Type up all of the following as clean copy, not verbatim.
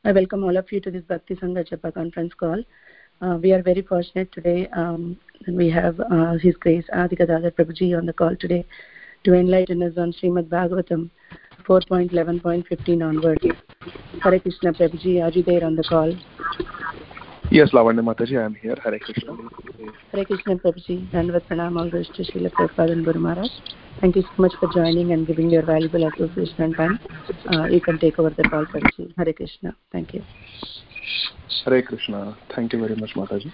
I welcome all of you to this Bhakti Sangha Japa conference call. We are very fortunate today. We have His Grace Adi Gadadhar Prabhuji on the call today to enlighten us on Srimad Bhagavatam 4.11.15 onwards. Hare Krishna Prabhuji, are you there on the call? Yes, Lavanya Mataji, I am here. Hare Krishna. Hare Krishna Prabhuji, Dandavat Pranam, all goes to Srila Prabhupada and Guru Maharaj. Thank you so much for joining and giving your valuable association and time. You can take over the call, Prabhuji. Hare Krishna. Thank you. Hare Krishna. Thank you very much, Mataji.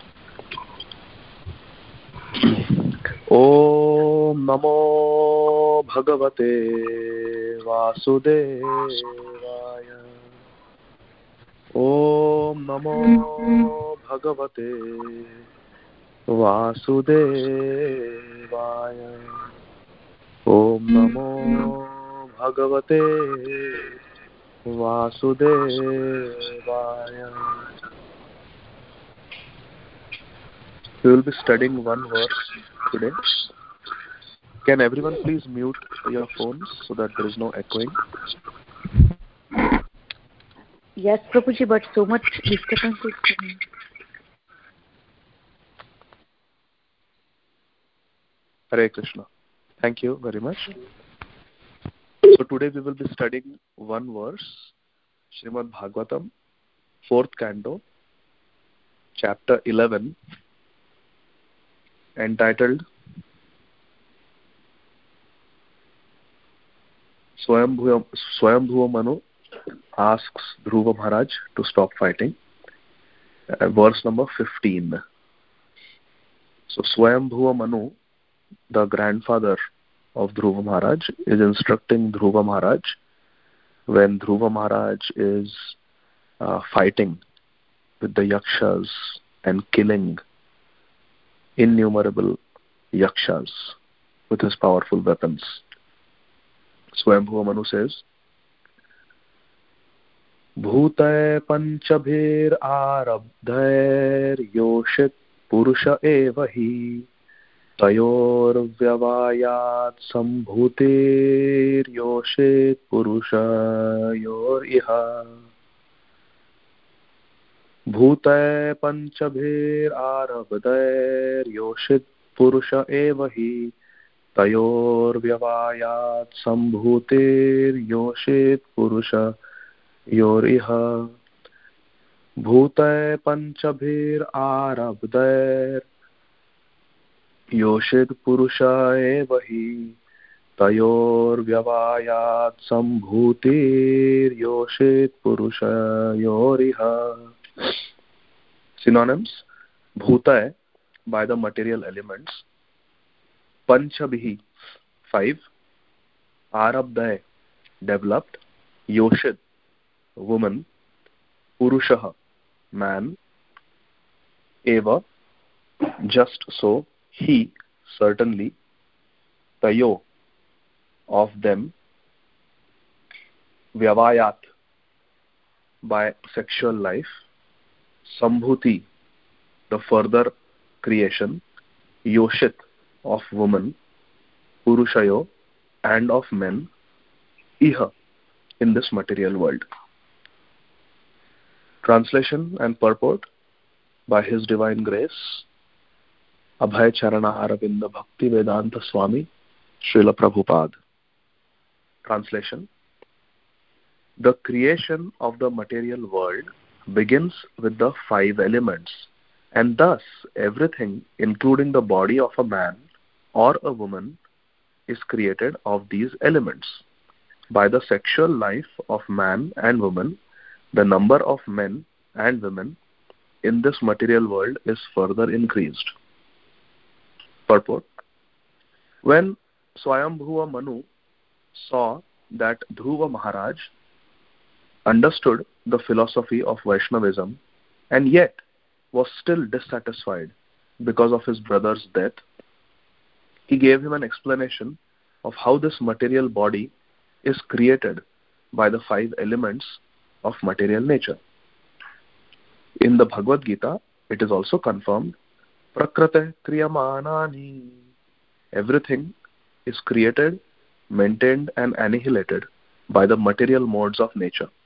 Om Namo Bhagavate Vasudevaya. Om Namo Bhagavate Vasudevaya. Om Namo Bhagavate Vasudevaya. We will be studying one verse today. Can everyone please mute your phones so that there is no echoing? Yes, Prabhuji, but so much disturbance is coming. Hare Krishna. Thank you very much. So today we will be studying one verse, Srimad Bhagavatam, 4th canto, chapter 11, entitled Swayambhuva Manu asks Dhruva Maharaj to stop fighting. Verse number 15. So Swayambhuva Manu, the grandfather of Dhruva Maharaj, is instructing Dhruva Maharaj when Dhruva Maharaj is fighting with the yakshas and killing innumerable yakshas with his powerful weapons. Swayambhuva Manu says, Bhutay panchabhir arabdhair yoshit purusha evahi tayor vyavayat sambhutir yoshit purusha yor iha. Bhutay panchabhir arabdhair yoshit purusha evahi tayor vyavayat sambhutir yoshit purusha yor iha. Bhutay panchabhir arabdhair yoshit purusha evahi tayor vyavayat sambhutir yoshit purusha yor iha. Synonyms: Bhutay, by the material elements; Panchabhi, 5; Arabdhay, developed; Yoshit, woman; Purusha, man; Eva, just so; he, certainly; Tayo, of them; Vyavayat, by sexual life; Sambhuti, the further creation; Yoshit, of woman; Purushayo, and of men; Iha, in this material world. Translation and purport by His Divine Grace, Abhay Charana Aravinda Bhakti Vedanta Swami, Srila Prabhupada. Translation: The creation of the material world begins with the 5 elements, and thus everything, including the body of a man or a woman, is created of these elements. By the sexual life of man and woman, the number of men and women in this material world is further increased. Purport: When Swayambhuva Manu saw that Dhruva Maharaj understood the philosophy of Vaishnavism and yet was still dissatisfied because of his brother's death, he gave him an explanation of how this material body is created by the 5 elements of material nature. In the Bhagavad Gita, it is also confirmed, Prakrate kriyamanani. Everything is created, maintained and annihilated by the material modes of nature.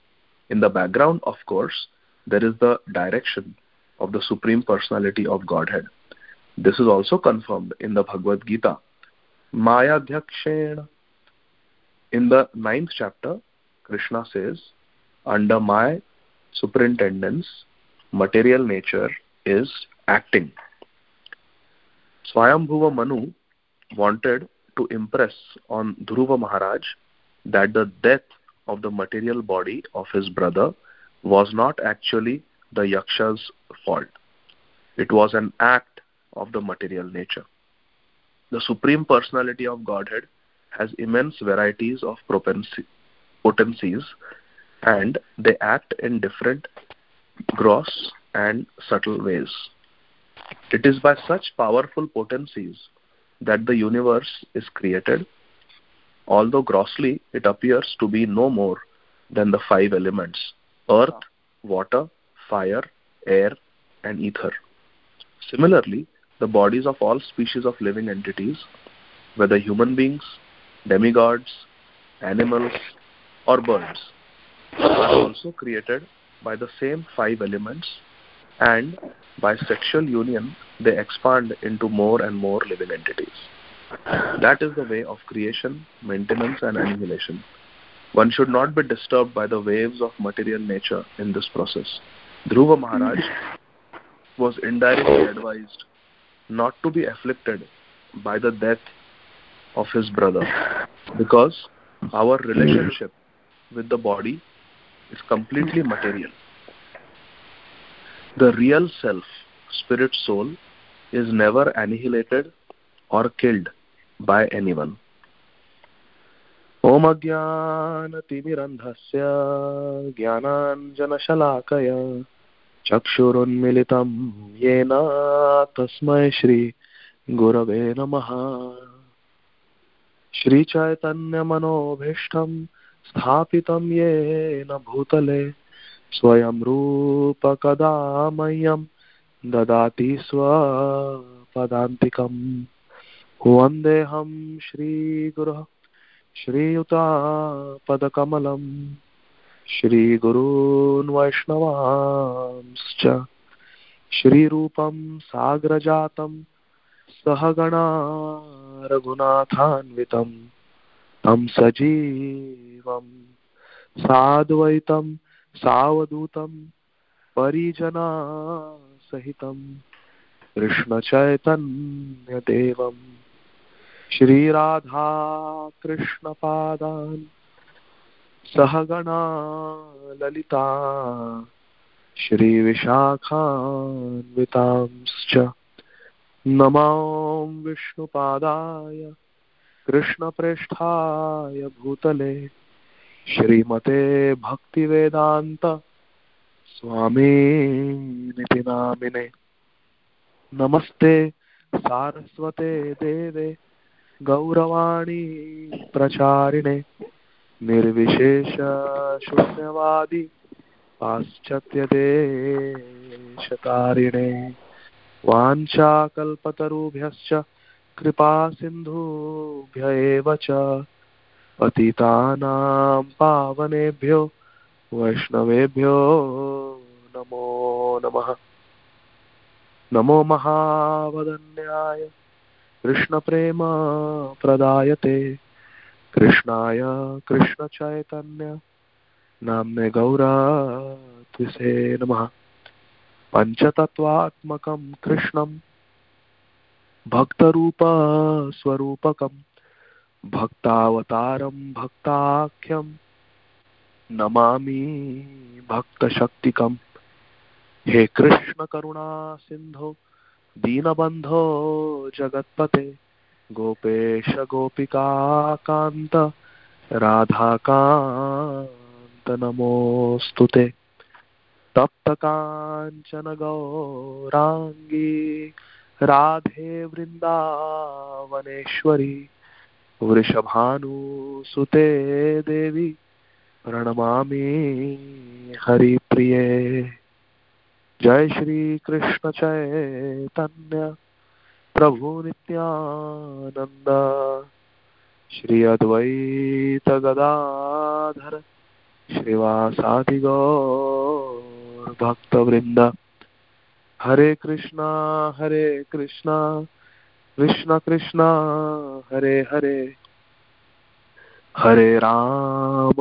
In the background, of course, there is the direction of the Supreme Personality of Godhead. This is also confirmed in the Bhagavad Gita. Mayadhyakshena. In the 9th chapter, Krishna says, under my superintendence, material nature is acting. Swayambhuva Manu wanted to impress on Dhruva Maharaj that the death of the material body of his brother was not actually the Yaksha's fault. It was an act of the material nature. The Supreme Personality of Godhead has immense varieties of potencies, and they act in different gross and subtle ways. It is by such powerful potencies that the universe is created, although grossly it appears to be no more than the 5 elements: earth, water, fire, air, and ether. Similarly, the bodies of all species of living entities, whether human beings, demigods, animals, or birds, are also created by the same 5 elements, and by sexual union they expand into more and more living entities. That is the way of creation, maintenance, and annihilation. One should not be disturbed by the waves of material nature in this process. Dhruva Maharaj was indirectly advised not to be afflicted by the death of his brother, because our relationship with the body is completely material. The real self, spirit soul, is never annihilated or killed by anyone. Om Ajnanatimirandhasya Jnananjanashalakaya Chakshurunmilitam Yena Tasmai Shri Gurave Namaha. Shri Chaitanya Manobhishtam Sthapitam Yena Bhutale Swayam Rupa Kadamayam Dadati Swapadantikam. Vandeham Shri Guru Shri Yuta Padakamalam Shri Gurun Vaishnavamscha Shri Rupam Sagrajatam Sahagana Raghunathanvitam Tam Sajivam Sadvaitam Savadutam Parijana Sahitam Krishna Chaitanya Devam Shri Radha Krishna Padan Sahagana Lalita Shri Vishakhan Vitamscha Namam Vishnu Padaya Krishna Preshthaya Bhutale Shri Mate Bhakti Vedanta Swami Niti Namine. Namaste Saraswate Deve Gauravani Pracharine Nirvishesha Shunyavadi Paschatya Deshatarine Vancha Kalpatarubhyascha Kripa Sindhubhya eva cha Patitanam Pavanebhyo Vaishnavebhyo Namo Namaha. Namo Mahavadanyaya Krishna Prema Pradayate Krishnaya Krishna Chaitanya Namne Gaura Tvise Namaha. Panchatattvatmakam Krishnam Bhaktarupa Swarupakam Bhaktavataram Bhaktakhyam Namami Bhakta Shaktikam. He Krishna Karuna Sindho Deenabandho Jagatpate Gopesha Gopika Kanta Radha Kanta Namostute. Tapta Kanchana Gaurangi Radhe Vrindavaneshwari Vrishabhanu Sute Devi Pranamami Hari Priye. Jai Shri Krishna Chaitanya Prabhu Nityananda Shri Advaita Gadadhar श्रीवासादि Gaur भक्तवृंद Hare Krishna Krishna Krishna Hare Hare Hare Ram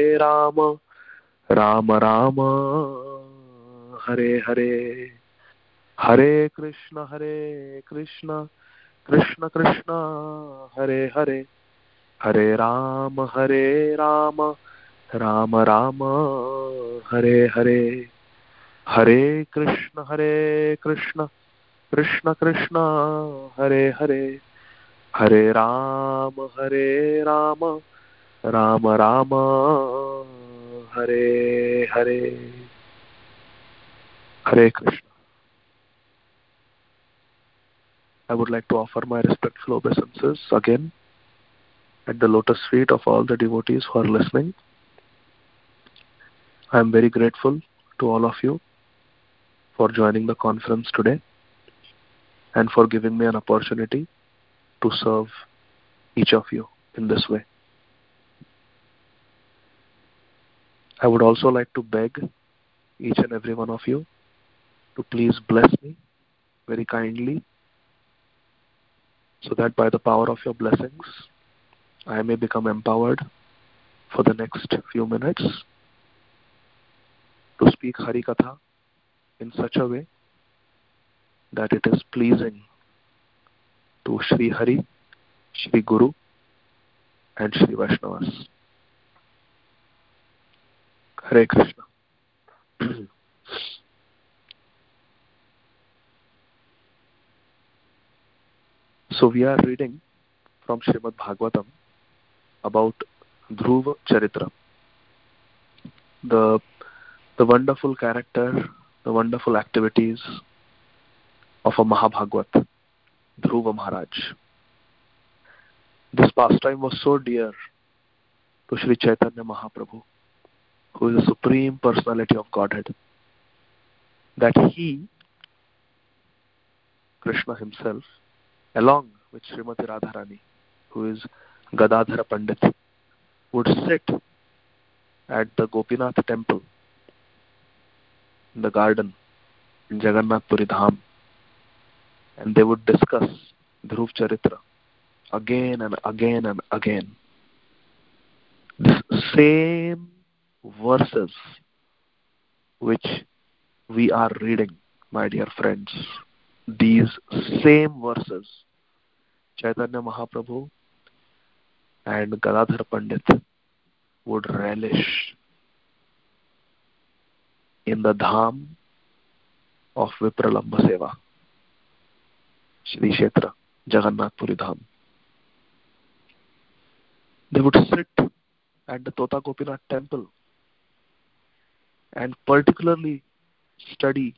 Ram Ram Hare Hare Hare Krishna Krishna Krishna Hare Hare Hare Ram Ram Ram Hare Hare Hare Krishna Krishna Krishna Hare Hare Hare Ram Ram Ram Hare Hare Hare Krishna. I would like to offer my respectful obeisances again at the lotus feet of all the devotees who are listening. I am very grateful to all of you for joining the conference today and for giving me an opportunity to serve each of you in this way. I would also like to beg each and every one of you to please bless me very kindly so that by the power of your blessings I may become empowered for the next few minutes to speak Hari Katha in such a way that it is pleasing to Shri Hari, Shri Guru and Shri Vaishnavas. Hare Krishna. So we are reading from Srimad Bhagavatam about Dhruva Charitra, the wonderful character, the wonderful activities of a Mahabhagavat, Dhruva Maharaj. This pastime was so dear to Sri Chaitanya Mahaprabhu, who is the Supreme Personality of Godhead, that he, Krishna himself, along with Srimati Radharani, who is Gadadhara Pandit, would sit at the Gopinath temple in the garden in Jagannath Puri Dham, and they would discuss Dhruv Charitra again and again and again. This same verses which we are reading, my dear friends, these same verses, Chaitanya Mahaprabhu and Gadadhar Pandit would relish in the Dham of Vipralamba Seva, Shri Kshetra, Jagannath Puri Dham. They would sit at the Tota Gopinath temple and particularly study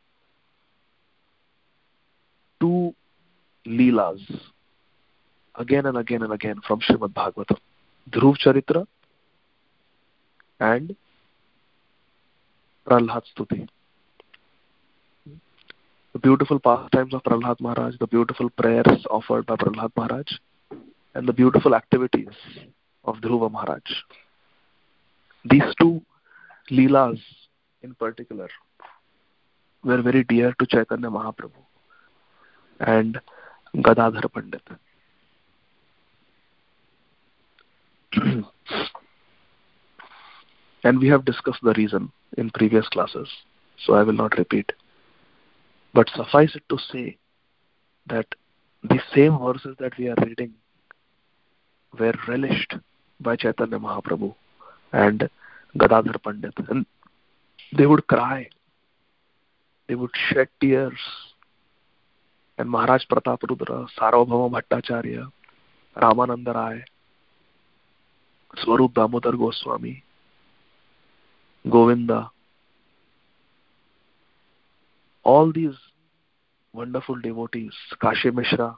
two Leelas again and again and again from Srimad Bhagavatam, Dhruv Charitra and Prahlad Stuti. The beautiful pastimes of Prahlad Maharaj, the beautiful prayers offered by Prahlad Maharaj, and the beautiful activities of Dhruva Maharaj. These two Leelas in particular were very dear to Chaitanya Mahaprabhu and Gadadhar Pandit. And we have discussed the reason in previous classes, so I will not repeat. But suffice it to say that the same verses that we are reading were relished by Chaitanya Mahaprabhu and Gadadhar Pandit. And they would cry, they would shed tears. And Maharaj Prataparudra, Sarvabhauma Bhattacharya, Ramananda Rai, Swarup Damodar Goswami, Govinda, all these wonderful devotees, Kashi Mishra,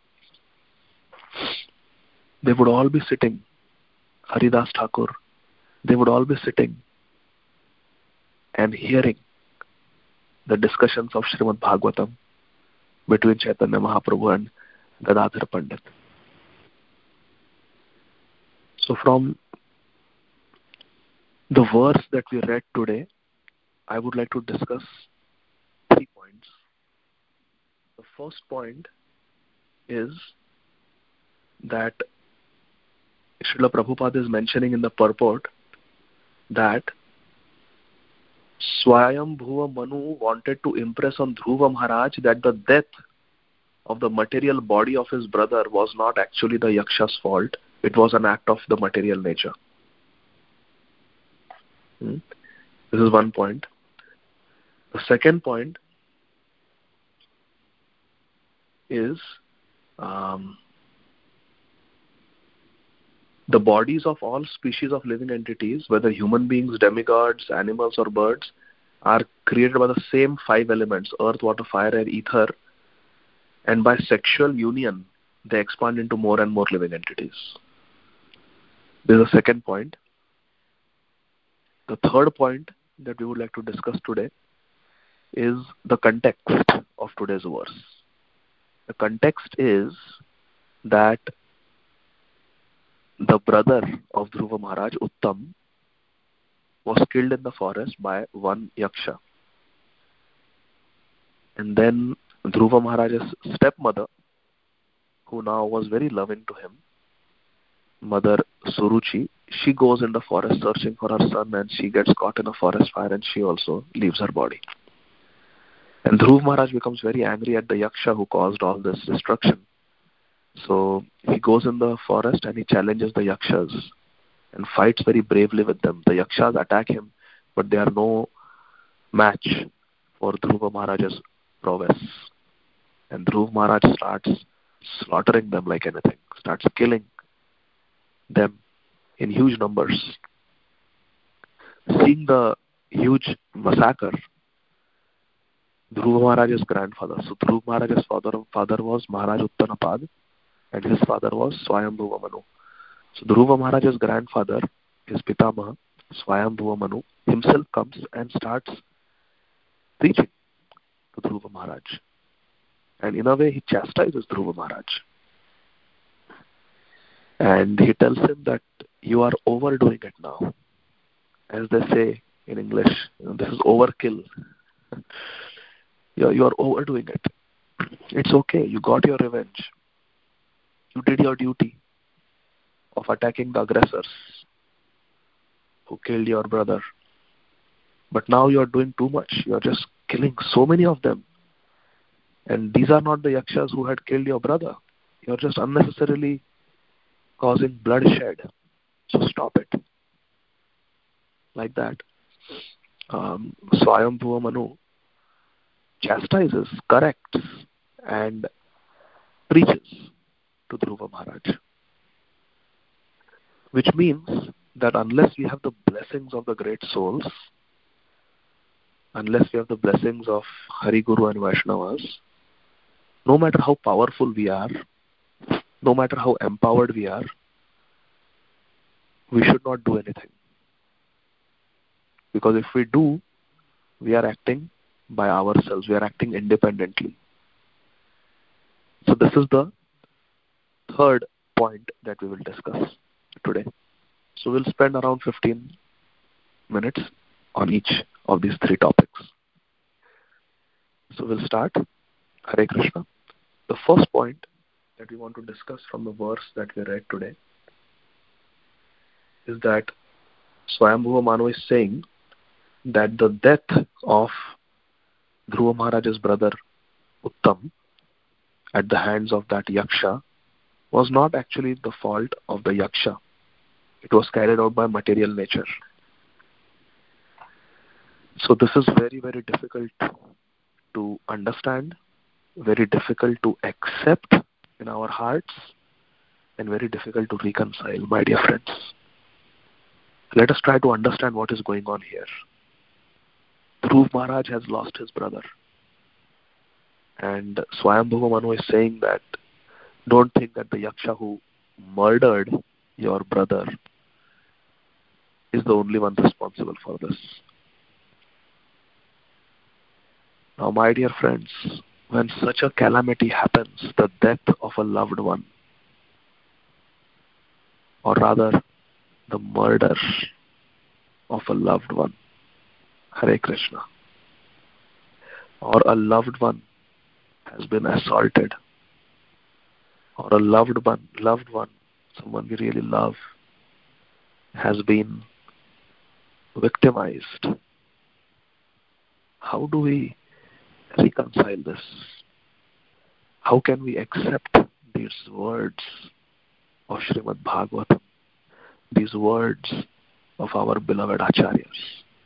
they would all be sitting, Haridas Thakur, they would all be sitting and hearing the discussions of Srimad Bhagavatam between Chaitanya Mahaprabhu and Gadadhar Pandit. So from The verse that we read today, I would like to discuss 3 points. The first point is that Srila Prabhupada is mentioning in the purport that Swayambhuva Manu wanted to impress on Dhruva Maharaj that the death of the material body of his brother was not actually the Yaksha's fault. It was an act of the material nature. This is one point. The second point is the bodies of all species of living entities, whether human beings, demigods, animals or birds, are created by the same 5 elements: earth, water, fire, air, ether, and by sexual union they expand into more and more living entities. This is the second point. The third point that we would like to discuss today is the context of today's verse. The context is that the brother of Dhruva Maharaj, Uttam, was killed in the forest by one Yaksha. And then Dhruva Maharaj's stepmother, who now was very loving to him, Mother Suruchi, she goes in the forest searching for her son, and she gets caught in a forest fire and she also leaves her body. And Dhruva Maharaj becomes very angry at the Yaksha who caused all this destruction. So he goes in the forest and he challenges the Yakshas and fights very bravely with them. The Yakshas attack him, but they are no match for Dhruva Maharaj's prowess. And Dhruva Maharaj starts slaughtering them like anything, starts killing them in huge numbers. Seeing the huge massacre, Dhruva Maharaj's grandfather, so Dhruva Maharaj's father was Maharaj Uttanapad, and his father was Swayambhuva Manu. So Dhruva Maharaj's grandfather, his Pitamaha, Swayambhuva Manu, himself comes and starts preaching to Dhruva Maharaj. And in a way, he chastises Dhruva Maharaj. And he tells him that you are overdoing it now. As they say in English, this is overkill. You are overdoing it. It's okay. You got your revenge. You did your duty of attacking the aggressors who killed your brother. But now you are doing too much. You are just killing so many of them. And these are not the Yakshas who had killed your brother. You are just unnecessarily causing bloodshed. So stop it. Like that. Swayambhuva Manu chastises, corrects, and preaches to Dhruva Maharaj. Which means that unless we have the blessings of the great souls, unless we have the blessings of Hari Guru and Vaishnavas, no matter how powerful we are, no matter how empowered we are, we should not do anything. Because if we do, we are acting by ourselves. We are acting independently. So this is the third point that we will discuss today. So we'll spend around 15 minutes on each of these 3 topics. So we'll start. Hare Krishna. The first point that we want to discuss from the verse that we read today is that Swayambhuva Manu is saying that the death of Dhruva Maharaj's brother Uttam at the hands of that Yaksha was not actually the fault of the Yaksha. It was carried out by material nature. So this is very, very difficult to understand, very difficult to accept in our hearts, and very difficult to reconcile, my dear friends. Let us try to understand what is going on here. Dhruva Maharaj has lost his brother. And Swayambhuva Manu is saying that don't think that the Yaksha who murdered your brother is the only one responsible for this. Now, my dear friends, when such a calamity happens, the death of a loved one, or rather the murder of a loved one, Hare Krishna, or a loved one has been assaulted, or a loved one, someone we really love, has been victimized, how do we reconcile this? How can we accept these words of Srimad Bhagavatam, these words of our beloved Acharyas?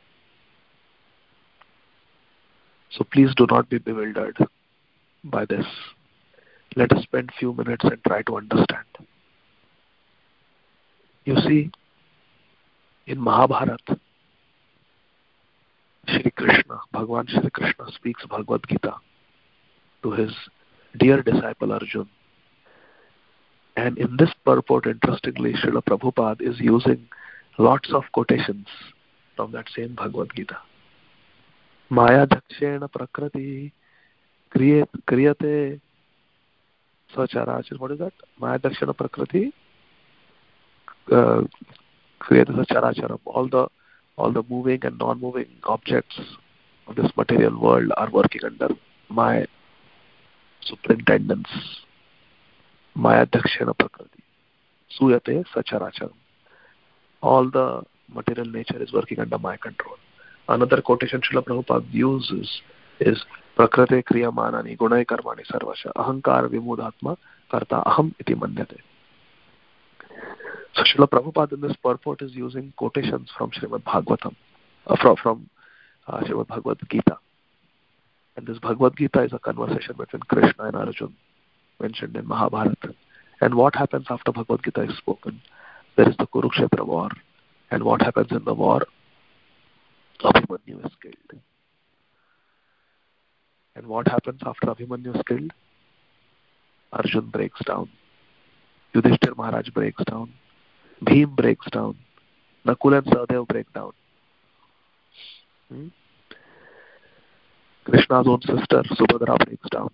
So please do not be bewildered by this. Let us spend few minutes and try to understand. You see, in Mahabharata, Shri Krishna, Bhagavan Shri Krishna speaks Bhagavad Gita to his dear disciple Arjun. And in this purport, interestingly, Srila Prabhupada is using lots of quotations from that same Bhagavad Gita. Maya dakshena prakriti kriyate sacharachar. What is that? Maya dakshena prakriti kriyate sacharacharam. All the moving and non-moving objects of this material world are working under my superintendence. Maya dakshena prakriti suyate sacharacharam. All the material nature is working under my control. Another quotation Srila Prabhupada uses is Prakrite kriyamanani gunai karmani sarvasha ahankara vimudhatma karta aham iti manyate. So Srila Prabhupada in this purport is using quotations from Srimad Bhagavatam, from Srimad Bhagavad Gita. And this Bhagavad Gita is a conversation between Krishna and Arjun mentioned in Mahabharata. And what happens after Bhagavad Gita is spoken? There is the Kurukshetra war. And what happens in the war? Abhimanyu is killed. And what happens after Abhimanyu is killed? Arjun breaks down. Yudhishthir Maharaj breaks down. Bhim breaks down. Nakul and Sahadev break down. Krishna's own sister Subhadra breaks down.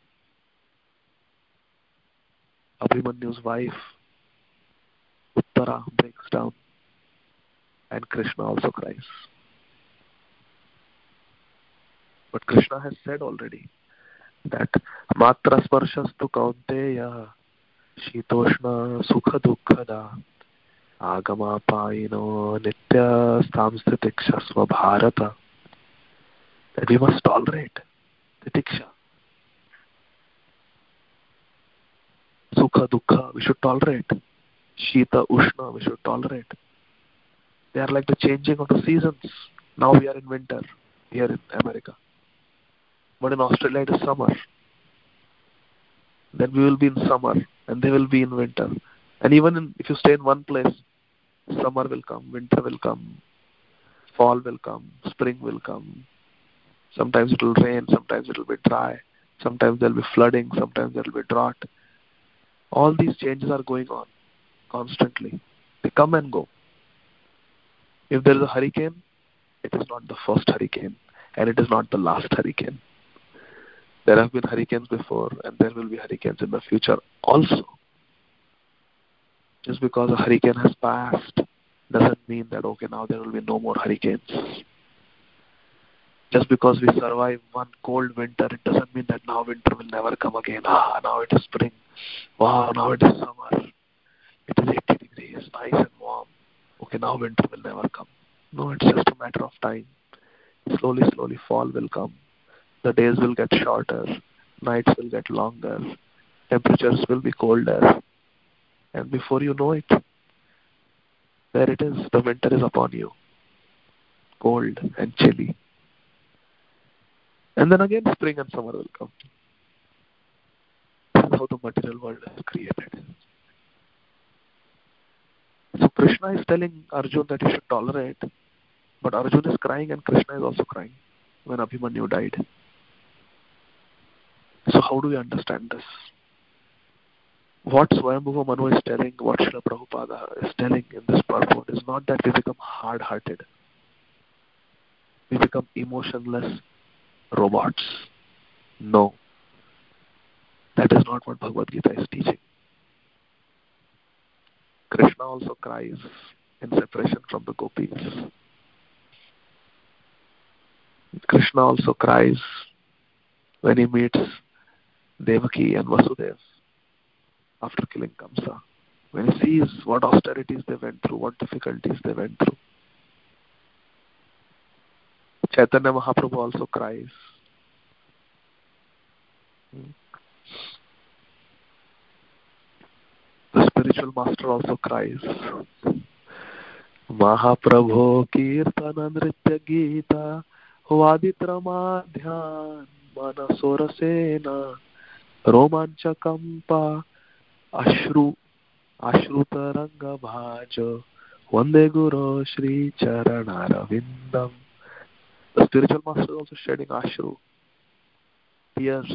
Abhimanyu's wife Uttara breaks down. And Krishna also cries. But Krishna has said already that Matra Sparshastu Kaunteya Shitoshna Sukha Dukkhada Agama Paino Nitya Stamsti Tikshasva Bharata. That we must tolerate the Tiksha. Sukha Dukkha, we should tolerate. Shita Ushna, we should tolerate. They are like the changing of the seasons. Now we are in winter here in America. But in Australia it is summer. Then we will be in summer and they will be in winter. And even if you stay in one place, summer will come, winter will come, fall will come, spring will come. Sometimes it will rain, sometimes it will be dry, sometimes there will be flooding, sometimes there will be drought. All these changes are going on constantly. They come and go. If there is a hurricane, it is not the first hurricane and it is not the last hurricane. There have been hurricanes before and there will be hurricanes in the future also. Just because a hurricane has passed doesn't mean that, okay, now there will be no more hurricanes. Just because we survive one cold winter, it doesn't mean that now winter will never come again. Now it is spring. Wow, now it is summer. It is 80 degrees, nice and warm. Okay, now winter will never come. No, it's just a matter of time. Slowly, slowly fall will come. The days will get shorter. Nights will get longer. Temperatures will be colder. And before you know it, there it is. The winter is upon you. Cold and chilly. And then again spring and summer will come. This is how the material world is created. So Krishna is telling Arjun that he should tolerate. But Arjun is crying and Krishna is also crying when Abhimanyu died. So how do we understand this? What Swayambhuva Manu is telling, what Srila Prabhupada is telling in this purport is not that we become hard-hearted. We become emotionless robots. No. That is not what Bhagavad Gita is teaching. Krishna also cries in separation from the gopis. Krishna also cries when he meets Devaki and Vasudev after killing Kamsa. When he sees what austerities they went through, what difficulties they went through. Chaitanya Mahaprabhu also cries. The spiritual master also cries. Mahaprabhu Kirtana Nritya Gita Vaditrama Dhyan Manasorasena Romanchakampa Ashru Ashrutaranga Bhajo Vande Guru Shri Charanaravindam. The spiritual master is also shedding ashru, tears.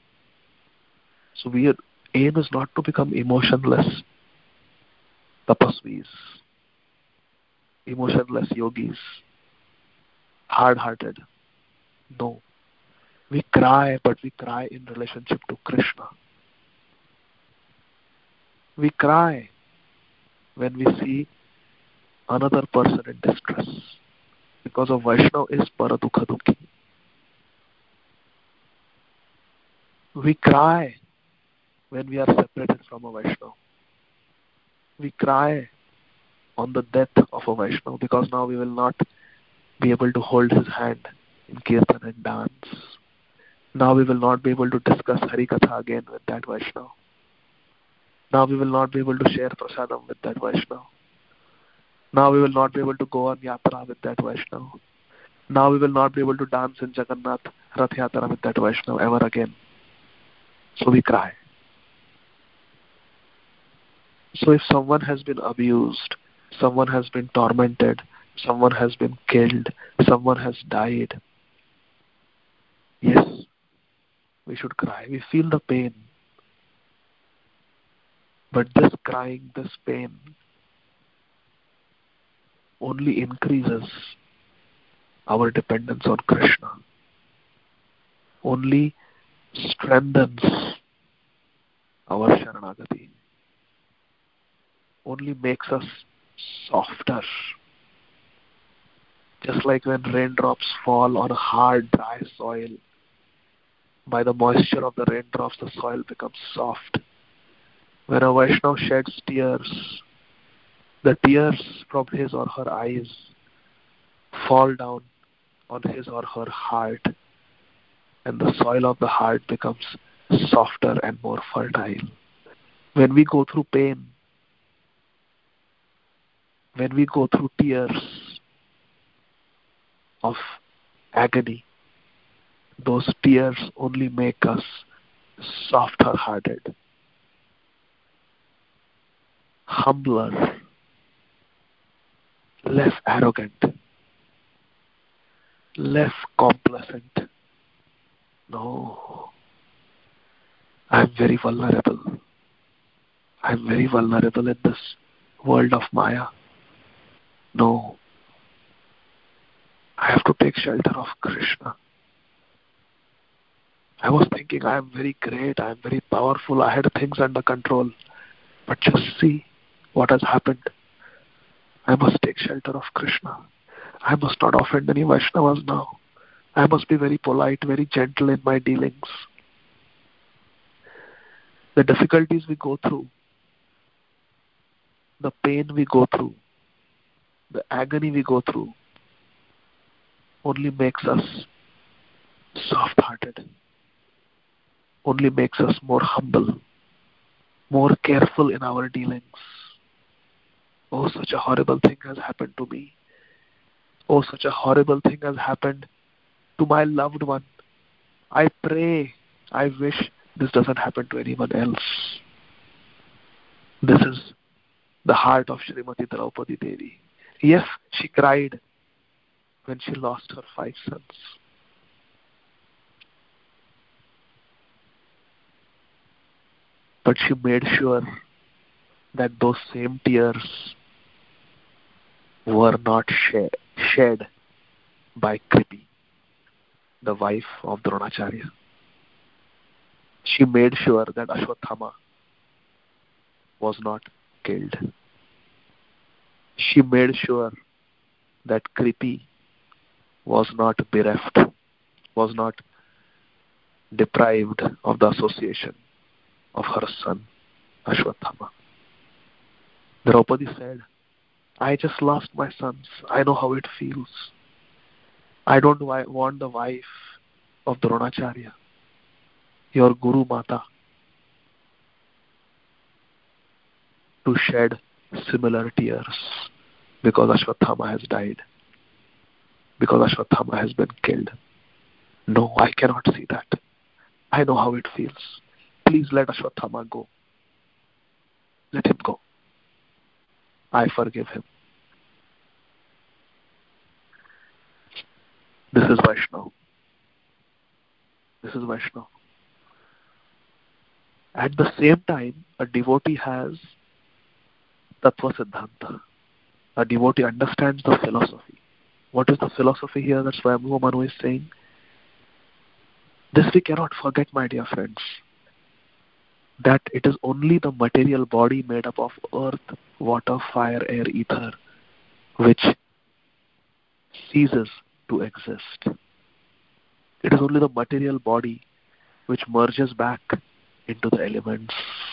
So our aim is not to become emotionless tapasvis, emotionless yogis, hard-hearted. No. We cry, but we cry in relationship to Krishna. We cry when we see another person in distress. Because of Vaishnava is paradukha dukhi. We cry when we are separated from a Vaishnava. We cry on the death of a Vaishnava because now we will not be able to hold his hand in kirtan and dance. Now we will not be able to discuss Harikatha again with that Vaishnava. Now we will not be able to share prasadam with that Vaishnava. Now we will not be able to go on yatra with that Vaishnava. Now we will not be able to dance in Jagannath Rath Yatra with that Vaishnava ever again. So we cry. So if someone has been abused, someone has been tormented, someone has been killed, someone has died, yes, we should cry. We feel the pain. But this crying, this pain only increases our dependence on Krishna. Only strengthens our Sharanagati. Only makes us softer. Just like when raindrops fall on a hard, dry soil, by the moisture of the raindrops, the soil becomes soft. When a Vaishnava sheds tears, the tears from his or her eyes fall down on his or her heart, and the soil of the heart becomes softer and more fertile. When we go through pain, when we go through tears of agony, those tears only make us softer-hearted, humbler, less arrogant, less complacent. No, I'm very vulnerable. I'm very vulnerable in this world of Maya. No, I have to take shelter of Krishna. I was thinking I am very great, I am very powerful, I had things under control. But just see what has happened. I must take shelter of Krishna. I must not offend any Vaishnavas now. I must be very polite, very gentle in my dealings. The difficulties we go through, the pain we go through, the agony we go through, only makes us soft-hearted, only makes us more humble, more careful in our dealings. Oh, such a horrible thing has happened to me. Oh, such a horrible thing has happened to my loved one. I pray, I wish this doesn't happen to anyone else. This is the heart of Srimati Draupadi Devi. Yes, she cried when she lost her 5 sons. But she made sure that those same tears were not shed by Kripi, the wife of Dronacharya. She made sure that Ashwatthama was not killed. She made sure that Kripi was not bereft, was not deprived of the association of her son, Ashwatthama. Draupadi said, I just lost my sons. I know how it feels. I don't want the wife of Dronacharya, your Guru Mata, to shed similar tears because Ashwatthama has died, because Ashwatthama has been killed. No, I cannot see that. I know how it feels. Please let Ashwatthama go. Let him go. I forgive him. This is Vaishnava. This is Vaishnava. At the same time, a devotee has Tattva Siddhanta. A devotee understands the philosophy. What is the philosophy here that Swayambhuva Manu is saying? This we cannot forget, my dear friends, that it is only the material body made up of earth, water, fire, air, ether, which ceases to exist. It is only the material body which merges back into the elements.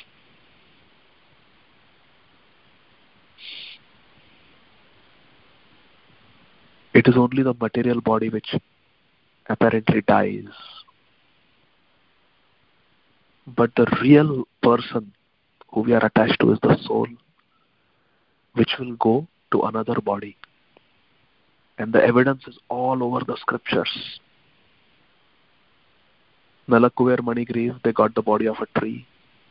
It is only the material body which apparently dies. But the real person who we are attached to is the soul, which will go to another body. And the evidence is all over the scriptures. Nalakuver Manigriv, they got the body of a tree.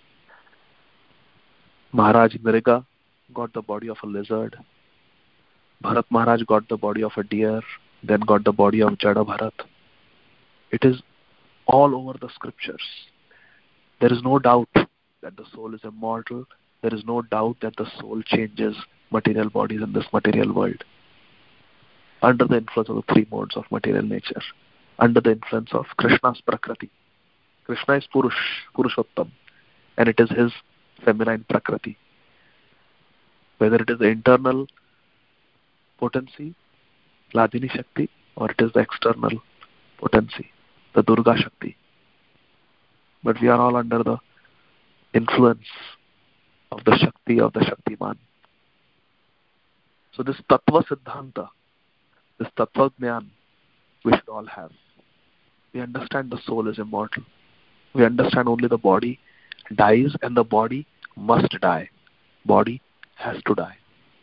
Maharaj Mriga got the body of a lizard. Bharat Maharaj got the body of a deer, then got the body of Jada Bharat. It is all over the scriptures. There is no doubt that the soul is immortal. There is no doubt that the soul changes material bodies in this material world under the influence of the three modes of material nature, under the influence of Krishna's Prakriti. Krishna is Purush, Purushottam, and it is his feminine Prakriti. Whether it is the internal potency, Hladini Shakti, or it is the external potency, the Durga Shakti. But we are all under the influence of the Shakti of the Shaktiman. So this Tattva Siddhanta, this Tattva Jnana, we should all have. We understand the soul is immortal. We understand only the body dies and the body must die. Body has to die.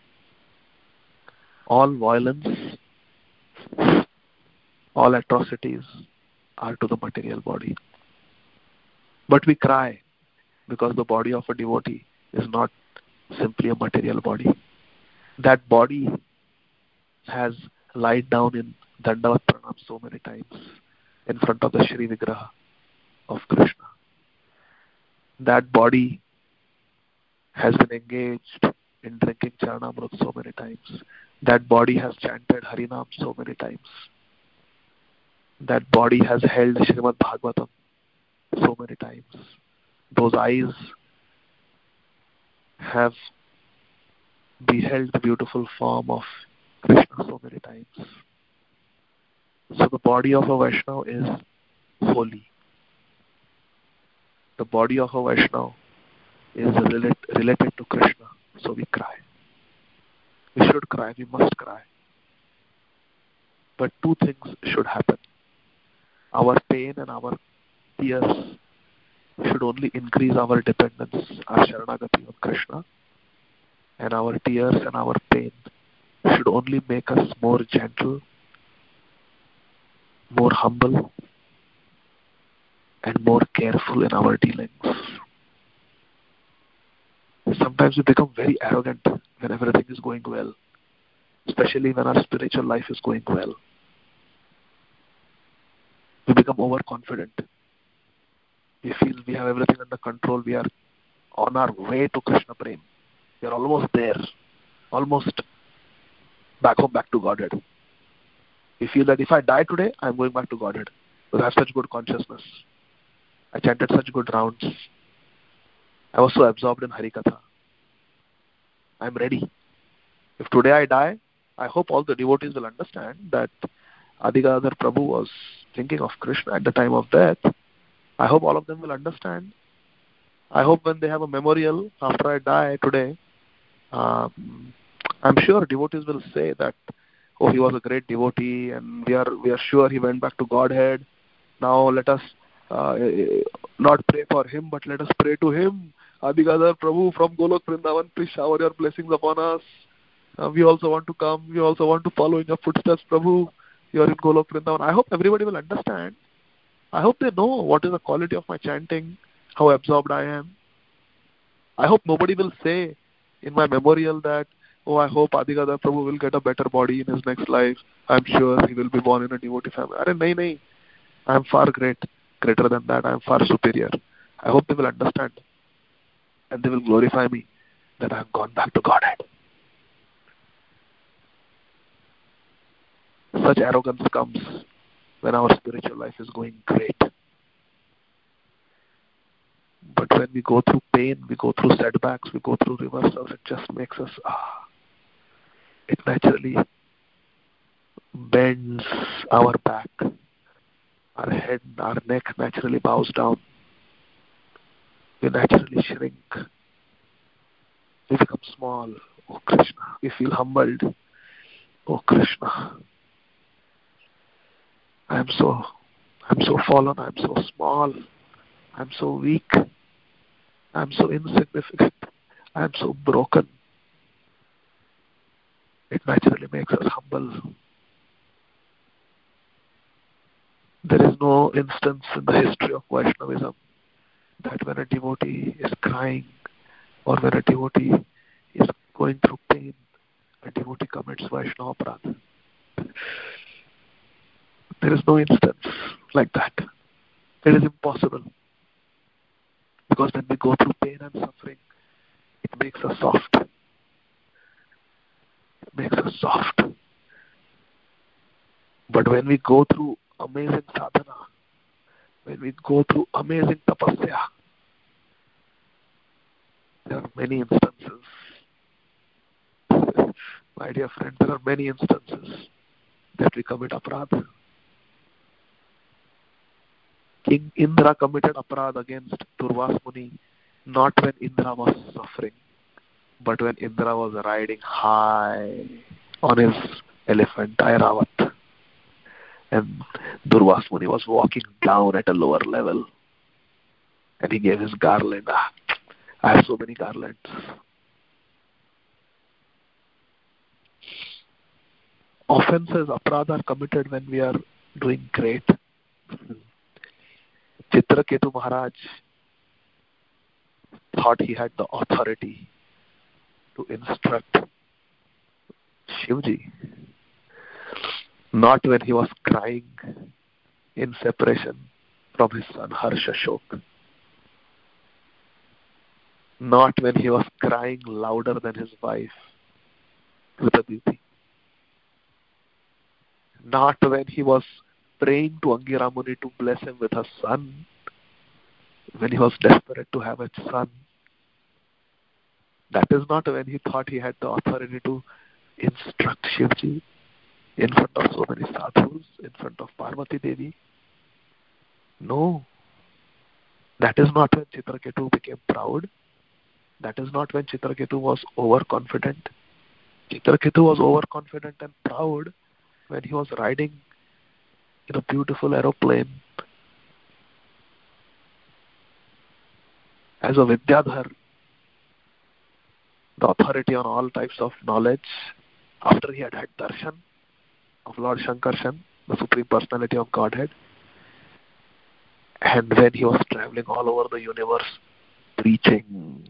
All violence, all atrocities are to the material body. But we cry because the body of a devotee is not simply a material body. That body has lied down in Dandavat Pranam so many times in front of the Shri Vigraha of Krishna. That body has been engaged in drinking Charanamrut so many times. That body has chanted Harinam so many times. That body has held Srimad Bhagavatam so many times. Those eyes have beheld the beautiful form of Krishna so many times. So the body of a Vaishnava is holy. The body of a Vaishnava is related to Krishna. So we cry. We should cry. We must cry. But two things should happen. Our pain and our tears should only increase our dependence, our Sharanagati on Krishna. And our tears and our pain should only make us more gentle, more humble, and more careful in our dealings. Sometimes we become very arrogant when everything is going well, especially when our spiritual life is going well. We become overconfident. We feel we have everything under control. We are on our way to Krishna Prem. We are almost there, almost back home, back to Godhead. We feel that if I die today, I am going back to Godhead because I have such good consciousness. I chanted such good rounds. I was so absorbed in Harikatha. I am ready. If today I die, I hope all the devotees will understand that Adigadhar Prabhu was thinking of Krishna at the time of death, I hope all of them will understand. I hope when they have a memorial after I die today, I'm sure devotees will say that, oh, he was a great devotee, and we are sure he went back to Godhead. Now let us not pray for him, but let us pray to him. Adigadhar Prabhu from Golok Vrindavan, please shower your blessings upon us. We also want to come. We also want to follow in your footsteps, Prabhu. You are in Golok Vrindavan. I hope everybody will understand. I hope they know what is the quality of my chanting, how absorbed I am. I hope nobody will say in my memorial that, oh, I hope Adigadhar Prabhu will get a better body in his next life. I'm sure he will be born in a devotee family. Nahi. I am far greater than that. I am far superior. I hope they will understand and they will glorify me that I have gone back to Godhead. Such arrogance comes when our spiritual life is going great. But when we go through pain, we go through setbacks, we go through reversals, it just makes us, it naturally bends our back, our head, our neck naturally bows down. We naturally shrink. We become small. Oh Krishna. We feel humbled. Oh Krishna. I'm so fallen. I'm so small. I'm so weak. I'm so insignificant. I'm so broken. It naturally makes us humble. There is no instance in the history of Vaishnavism that when a devotee is crying or when a devotee is going through pain, a devotee commits Vaishnava Aparadha. There is no instance like that. It is impossible. Because when we go through pain and suffering, it makes us soft. It makes us soft. But when we go through amazing sadhana, when we go through amazing tapasya, there are many instances. My dear friend, there are many instances that we commit aparadha. King Indra committed aparadha against Durvas Muni, not when Indra was suffering, but when Indra was riding high on his elephant Airavat. And Durvas Muni was walking down at a lower level. And he gave his garland. I have so many garlands. Offenses, aparadha are committed when we are doing great. Chitraketu Maharaj thought he had the authority to instruct Shivji. Not when he was crying in separation from his son Harshashok. Not when he was crying louder than his wife Kritadevi. Not when he was praying to Angira Muni to bless him with a son, when he was desperate to have a son. That is not when he thought he had the authority to instruct Shivji in front of so many sadhus, in front of Parvati Devi. No. That is not when Chitraketu became proud. That is not when Chitraketu was overconfident. Chitraketu was overconfident and proud when he was riding in a beautiful aeroplane as a Vidyadhar, the authority on all types of knowledge, after he had had darshan of Lord Shankarshan, the Supreme Personality of Godhead, and when he was traveling all over the universe preaching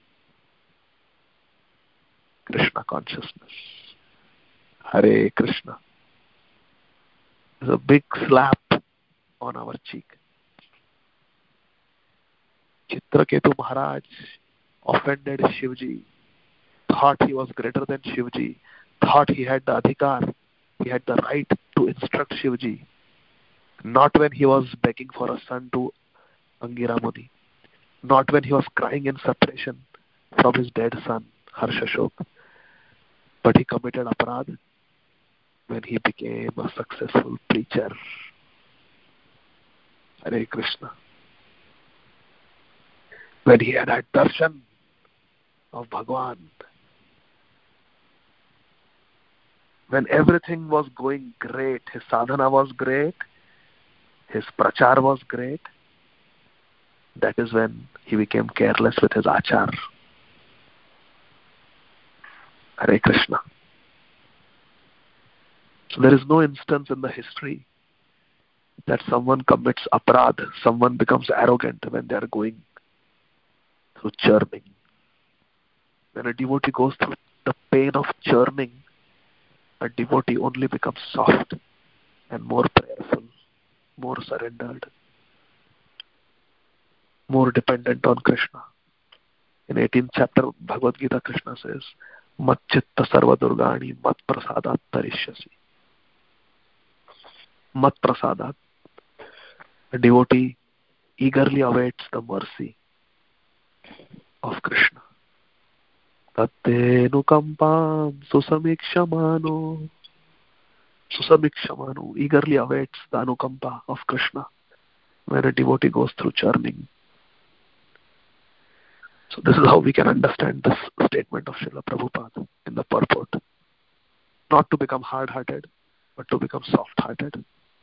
Krishna consciousness. Hare Krishna. There's a big slap on our cheek. Chitraketu Maharaj offended Shivji, thought he was greater than Shivji, thought he had the adhikar, he had the right to instruct Shivji. Not when he was begging for a son to Angira Muni. Not when he was crying in separation from his dead son, Harshashok. But he committed aparadha when he became a successful preacher. Hare Krishna. When he had darshan of Bhagwan. When everything was going great, his sadhana was great, his prachar was great, that is when he became careless with his achar. Hare Krishna. So there is no instance in the history that someone commits aparadh, someone becomes arrogant when they are going through churning. When a devotee goes through the pain of churning, a devotee only becomes soft and more prayerful, more surrendered, more dependent on Krishna. In 18th chapter Bhagavad Gita, Krishna says, Mat chitta sarva durgani mat prasadat tarishyasi. Mat prasadat. A devotee eagerly awaits the mercy of Krishna. Tatte nukampam susamikshamano. Susamikshamano eagerly awaits the anukampa of Krishna when a devotee goes through churning. So this is how we can understand this statement of Srila Prabhupada in the purport. Not to become hard-hearted, but to become soft-hearted.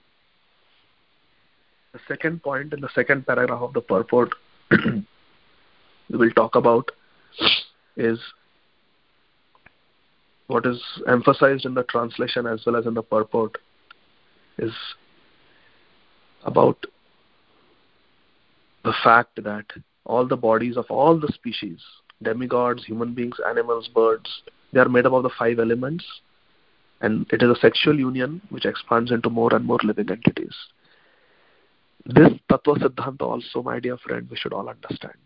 The second point in the second paragraph of the purport we will talk about is what is emphasized in the translation as well as in the purport is about the fact that all the bodies of all the species, demigods, human beings, animals, birds, they are made up of the 5 elements, and it is a sexual union which expands into more and more living entities. This Tattva Siddhanta also, my dear friend, we should all understand.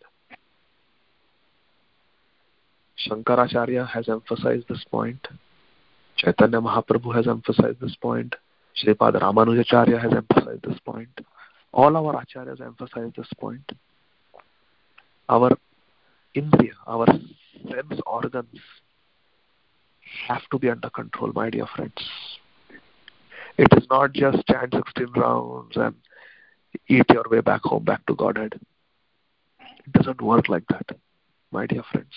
Shankaracharya has emphasized this point. Chaitanya Mahaprabhu has emphasized this point. Sripad Ramanujacharya has emphasized this point. All our acharyas emphasize this point. Our indriya, our sense organs have to be under control, my dear friends. It is not just chant 16 rounds and eat your way back home, back to Godhead. It doesn't work like that, my dear friends.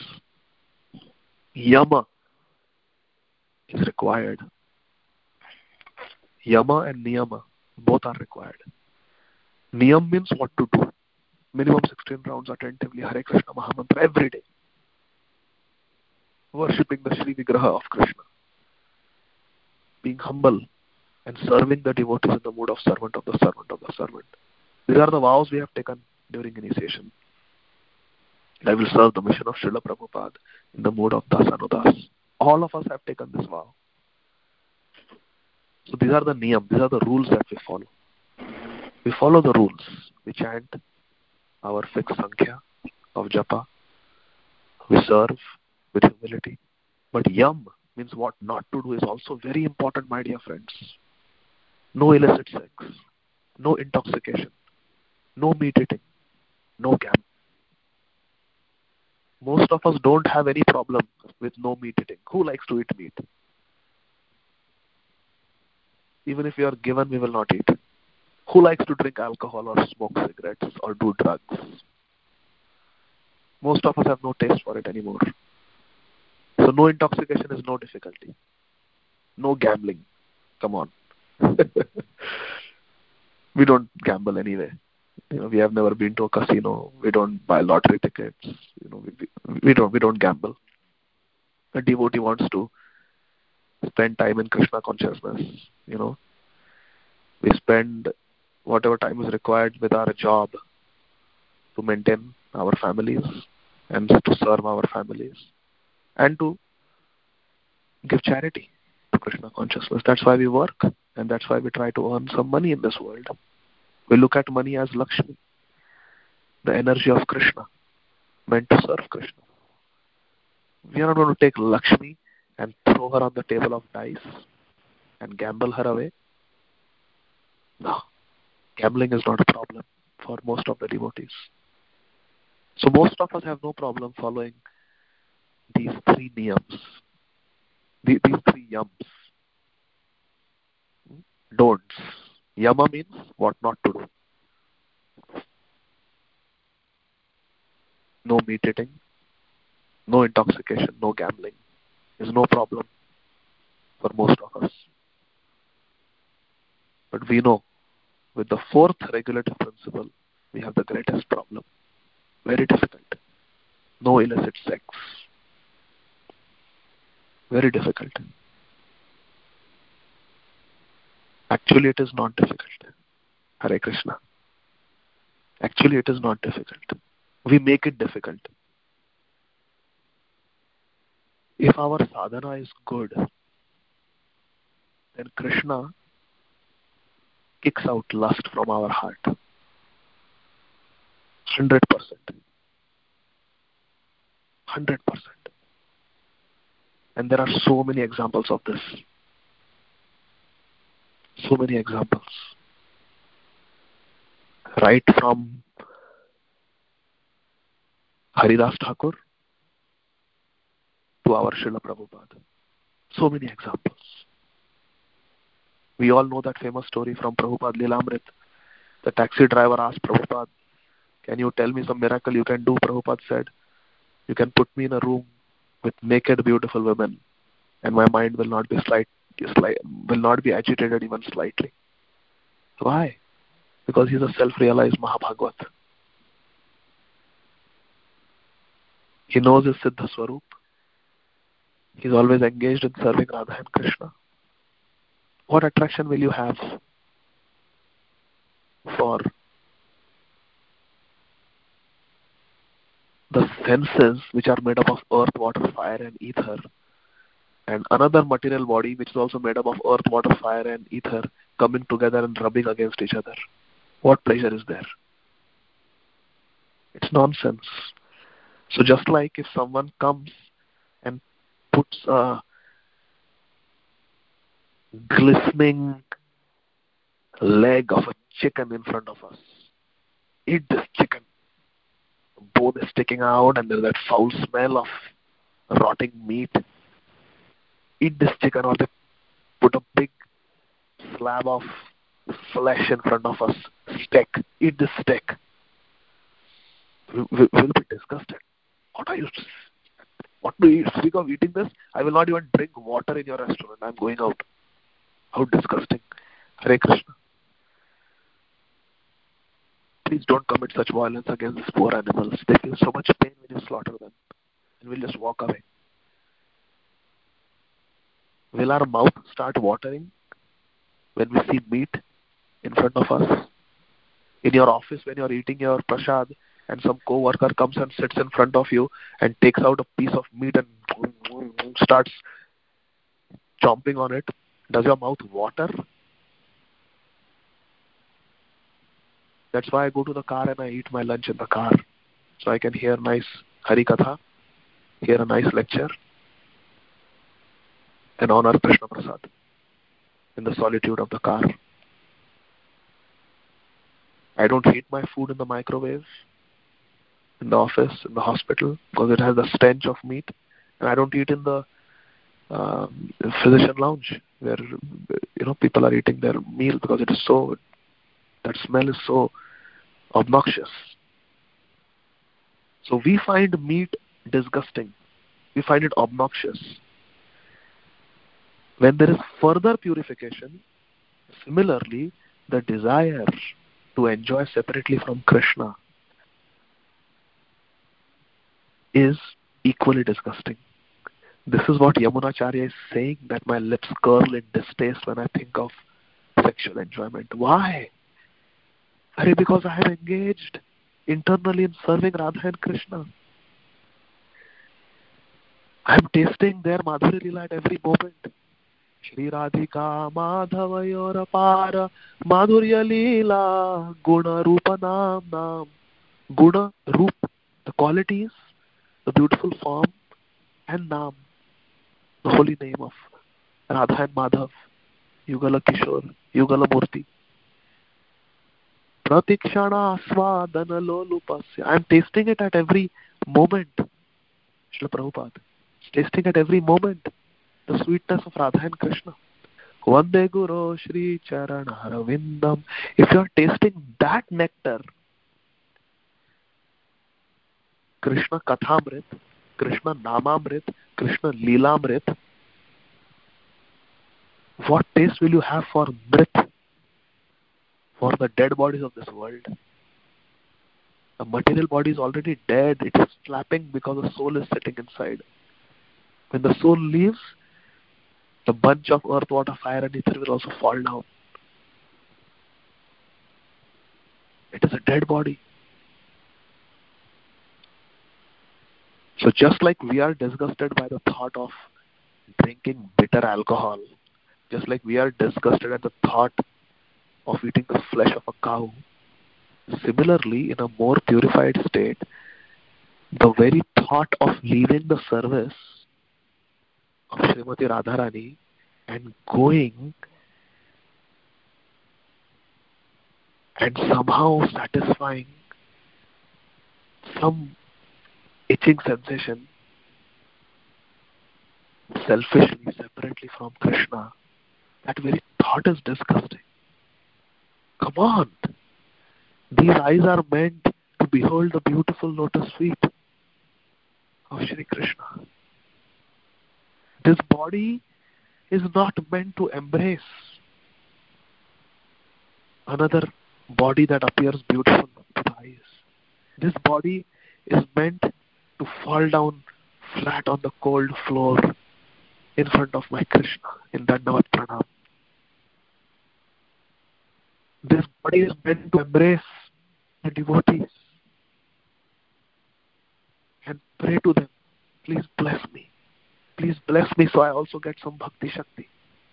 Yama is required. Yama and Niyama, both are required. Niyam means what to do. Minimum 16 rounds attentively, Hare Krishna Mahamantra every day. Worshipping the Shri Vigraha of Krishna. Being humble and serving the devotees in the mood of servant of the servant of the servant. These are the vows we have taken during initiation. I will serve the mission of Srila Prabhupada in the mood of Dasanudas. All of us have taken this vow. So these are the niyam, these are the rules that we follow. We follow the rules. We chant our fixed sankhya of japa. We serve with humility. But yam means what not to do is also very important, my dear friends. No illicit sex, no intoxication, no meat eating, no gambling. Most of us don't have any problem with no meat eating. Who likes to eat meat? Even if we are given, we will not eat. Who likes to drink alcohol or smoke cigarettes or do drugs? Most of us have no taste for it anymore. So no intoxication is no difficulty. No gambling. Come on. We don't gamble anyway. We have never been to a casino. We don't buy lottery tickets. We don't gamble. A devotee wants to spend time in Krishna consciousness. We spend whatever time is required with our job to maintain our families and to serve our families and to give charity to Krishna consciousness. That's why we work, and that's why we try to earn some money in this world. We look at money as Lakshmi, the energy of Krishna, meant to serve Krishna. We are not going to take Lakshmi and throw her on the table of dice and gamble her away. No. Gambling is not a problem for most of the devotees. So most of us have no problem following these 3 niyams, these 3 yams. don'ts. Yama means what not to do. No meat eating, no intoxication, no gambling is no problem for most of us. But we know with the fourth regulative principle, we have the greatest problem. Very difficult. No illicit sex. Very difficult. Actually, it is not difficult. Hare Krishna. Actually, it is not difficult. We make it difficult. If our sadhana is good, then Krishna kicks out lust from our heart. 100%. 100%. And there are so many examples of this. So many examples. Right from Haridas Thakur to our Srila Prabhupada. So many examples. We all know that famous story from Prabhupada Lilamrit. The taxi driver asked Prabhupada, "Can you tell me some miracle you can do?" Prabhupada said, "You can put me in a room with naked beautiful women and my mind will not be agitated even slightly." Why? Because he's a self-realized Mahabhagavat. He knows his Siddha Swarup. He's always engaged in serving Radha and Krishna. What attraction will you have for the senses which are made up of earth, water, fire and ether, and another material body which is also made up of earth, water, fire and ether coming together and rubbing against each other? What pleasure is there? It's nonsense. So just like if someone comes and puts a glistening leg of a chicken in front of us, eat this chicken. The bone is sticking out and there's that foul smell of rotting meat. Eat this chicken. Or they put a big slab of flesh in front of us, steak. Eat this steak. We'll be disgusted. What do you speak of eating this? I will not even drink water in your restaurant. I'm going out. How disgusting. Hare Krishna. Please don't commit such violence against these poor animals. They feel so much pain when you slaughter them. And we'll just walk away. Will our mouth start watering when we see meat in front of us? In your office, when you're eating your prasad and some co-worker comes and sits in front of you and takes out a piece of meat and starts chomping on it, does your mouth water? That's why I go to the car and I eat my lunch in the car. So I can hear nice Hari Katha, hear a nice lecture, and honor Krishna Prasad in the solitude of the car. I don't heat my food in the microwave, in the office, in the hospital, because it has the stench of meat. And I don't eat in the physician lounge where people are eating their meal because that smell is so obnoxious. So we find meat disgusting. We find it obnoxious. When there is further purification, similarly, the desire to enjoy separately from Krishna is equally disgusting. This is what Yamunacharya is saying, that my lips curl in distaste when I think of sexual enjoyment. Why? Because I am engaged internally in serving Radha and Krishna. I am tasting their Madhuri Lila at every moment. Shri Radhika Madhavayor Apara Madhurya Lila Guna Rupa Nam Nam. Guna, Rup, the qualities, the beautiful form, and Nam, the holy name of Radha and Madhav, Yugala Kishore, Yugala Murti. Pratikshana Aswadana Lolupasya. I am tasting it at every moment. Srila Prabhupada is tasting at every moment the sweetness of Radha and Krishna. Vande Guru Shri Charana Arvindam. If you are tasting that nectar, Krishna Kathamrit, Krishna Namamrit, Krishna Leelamrit, what taste will you have for Mrit, for the dead bodies of this world? The material body is already dead. It is flapping because the soul is sitting inside. When the soul leaves, the bunch of earth, water, fire and ether will also fall down. It is a dead body. So just like we are disgusted by the thought of drinking bitter alcohol, just like we are disgusted at the thought of eating the flesh of a cow, similarly, in a more purified state, the very thought of leaving the service of Srimati Radharani and going and somehow satisfying some itching sensation selfishly, separately from Krishna, that very thought is disgusting. Come on! These eyes are meant to behold the beautiful lotus feet of Shri Krishna. This body is not meant to embrace another body that appears beautiful to the eyes. This body is meant to fall down flat on the cold floor in front of my Krishna in Dandavat Pranam. This body is meant to embrace the devotees and pray to them, please bless me. Please bless me so I also get some Bhakti Shakti.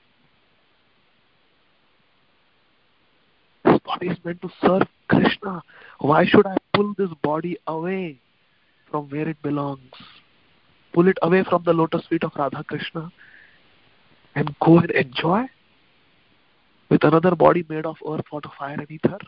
This body is meant to serve Krishna. Why should I pull this body away from where it belongs? Pull it away from the lotus feet of Radha Krishna and go and enjoy with another body made of earth, water, fire and ether?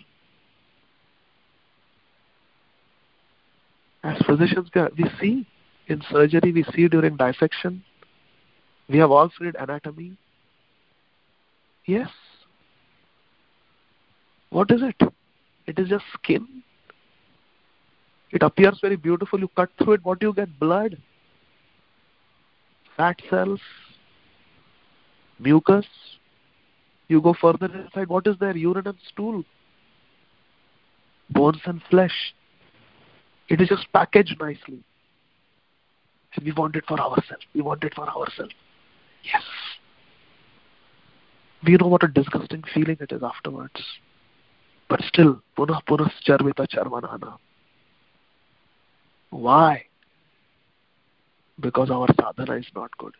As physicians, we see in surgery, we see during dissection, we have all studied anatomy. Yes. What is it? It is just skin. It appears very beautiful. You cut through it. What do you get? Blood, fat cells, mucus. You go further inside. What is there? Urine and stool, bones and flesh. It is just packaged nicely. And we want it for ourselves. We want it for ourselves. Yes. We know what a disgusting feeling it is afterwards. But still, punah punah charvita charvanana. Why? Because our sadhana is not good.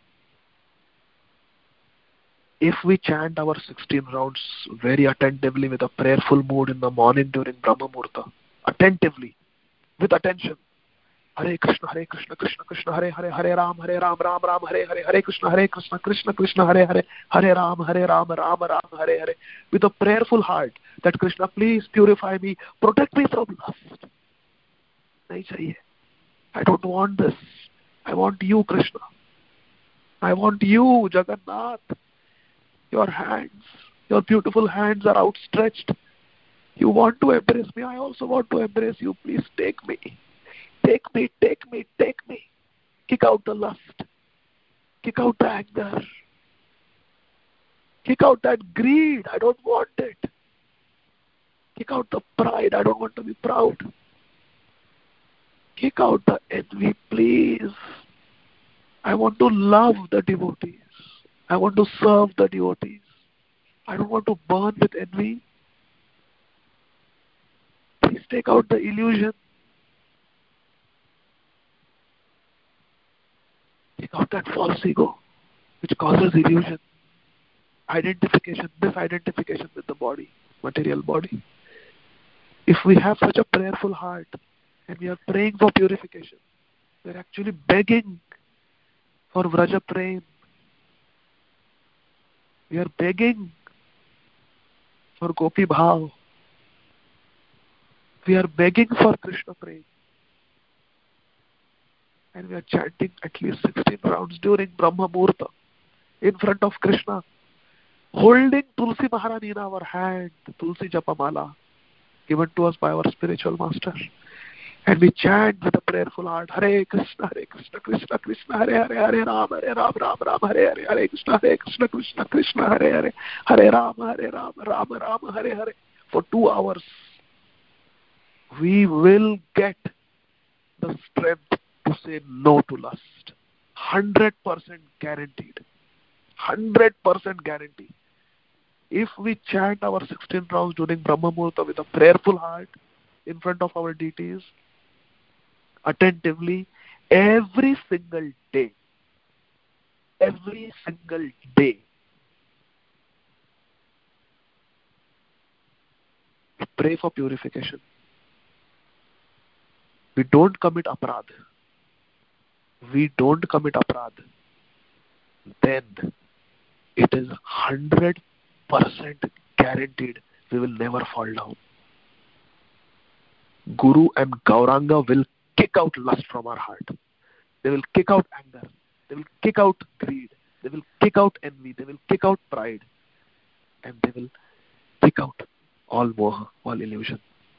If we chant our 16 rounds very attentively with a prayerful mood in the morning during Brahma Murta, attentively, with attention, Hare Krishna, Krishna Krishna, Hare Hare, Hare Ram, Ram Ram, Hare Hare, Hare Krishna, Krishna Krishna, Hare Hare, Hare Ram, Ram Ram, Hare Hare, with a prayerful heart that Krishna, please purify me, protect me from lust. Nahi chahiye. I don't want this. I want you, Krishna. I want you, Jagannath. Your hands, your beautiful hands are outstretched. You want to embrace me. I also want to embrace you. Please take me. Take me, take me, take me. Kick out the lust. Kick out the anger. Kick out that greed. I don't want it. Kick out the pride. I don't want to be proud. Kick out the envy, please. I want to love the devotees. I want to serve the devotees. I don't want to burn with envy. Please take out the illusion. Take out that false ego, which causes illusion, identification, misidentification with the body, material body. If we have such a prayerful heart and we are praying for purification, we are actually begging for Vraja Prem. We are begging for Gopi Bhav. We are begging for Krishna Prem. And we are chanting at least 16 rounds during Brahma Murta in front of Krishna. holding Tulsi Maharani in our hand, the Tulsi Japamala, given to us by our spiritual master. And we chant with a prayerful heart, Hare Krishna, Krishna Krishna, Hare Hare, Hare Ram, Ram Ram, Hare Hare, Hare Krishna, Krishna Krishna, Hare Hare, Hare Ram, Ram Ram, Hare Hare. For 2 hours, we will get the strength to say no to lust. 100% guaranteed. 100% guarantee. If we chant our 16 rounds during Brahma Muhurta with a prayerful heart in front of our deities, attentively, every single day, we pray for purification. We don't commit aparadh. Then it is 100% guaranteed we will never fall down. Guru and Gauranga will kick out lust from our heart. They will kick out anger. They will kick out greed. They will kick out envy. They will kick out pride. And they will kick out all moha, all illusion.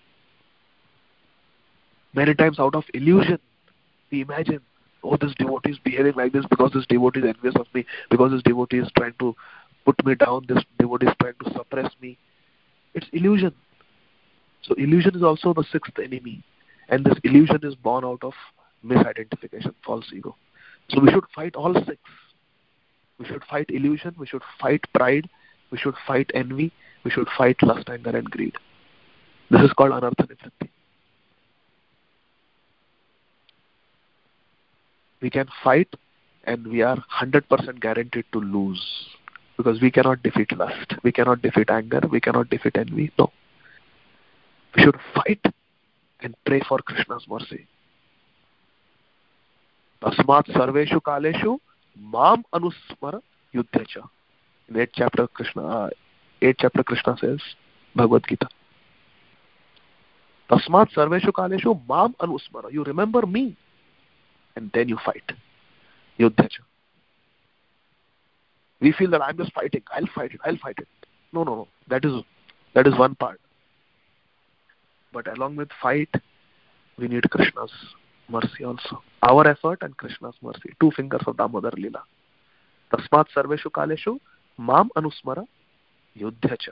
Many times out of illusion, we imagine, oh, this devotee is behaving like this because this devotee is envious of me, because this devotee is trying to put me down, this devotee is trying to suppress me. It's illusion. So illusion is also the 6th enemy. And this illusion is born out of misidentification, false ego. So we should fight all 6. We should fight illusion, we should fight pride, we should fight envy, we should fight lust, anger and greed. This is called anartha nivritti. We can fight and we are 100% guaranteed to lose. Because we cannot defeat lust, we cannot defeat anger, we cannot defeat envy. No. We should fight and pray for Krishna's mercy. Tasmat sarveshu kaleshu mam anusmara yuddhacha. In 8th chapter Krishna says, Bhagavad Gita. Tasmat sarveshu kaleshu mam anusmara. You remember me and then you fight. Yuddhacha. We feel that I'm just fighting. I'll fight it. No. That is one part. But along with fight, we need Krishna's mercy also. Our effort and Krishna's mercy. 2 fingers of Damodar Lila. Tasmat sarveshu kaleshu mam anusmara yuddhacha.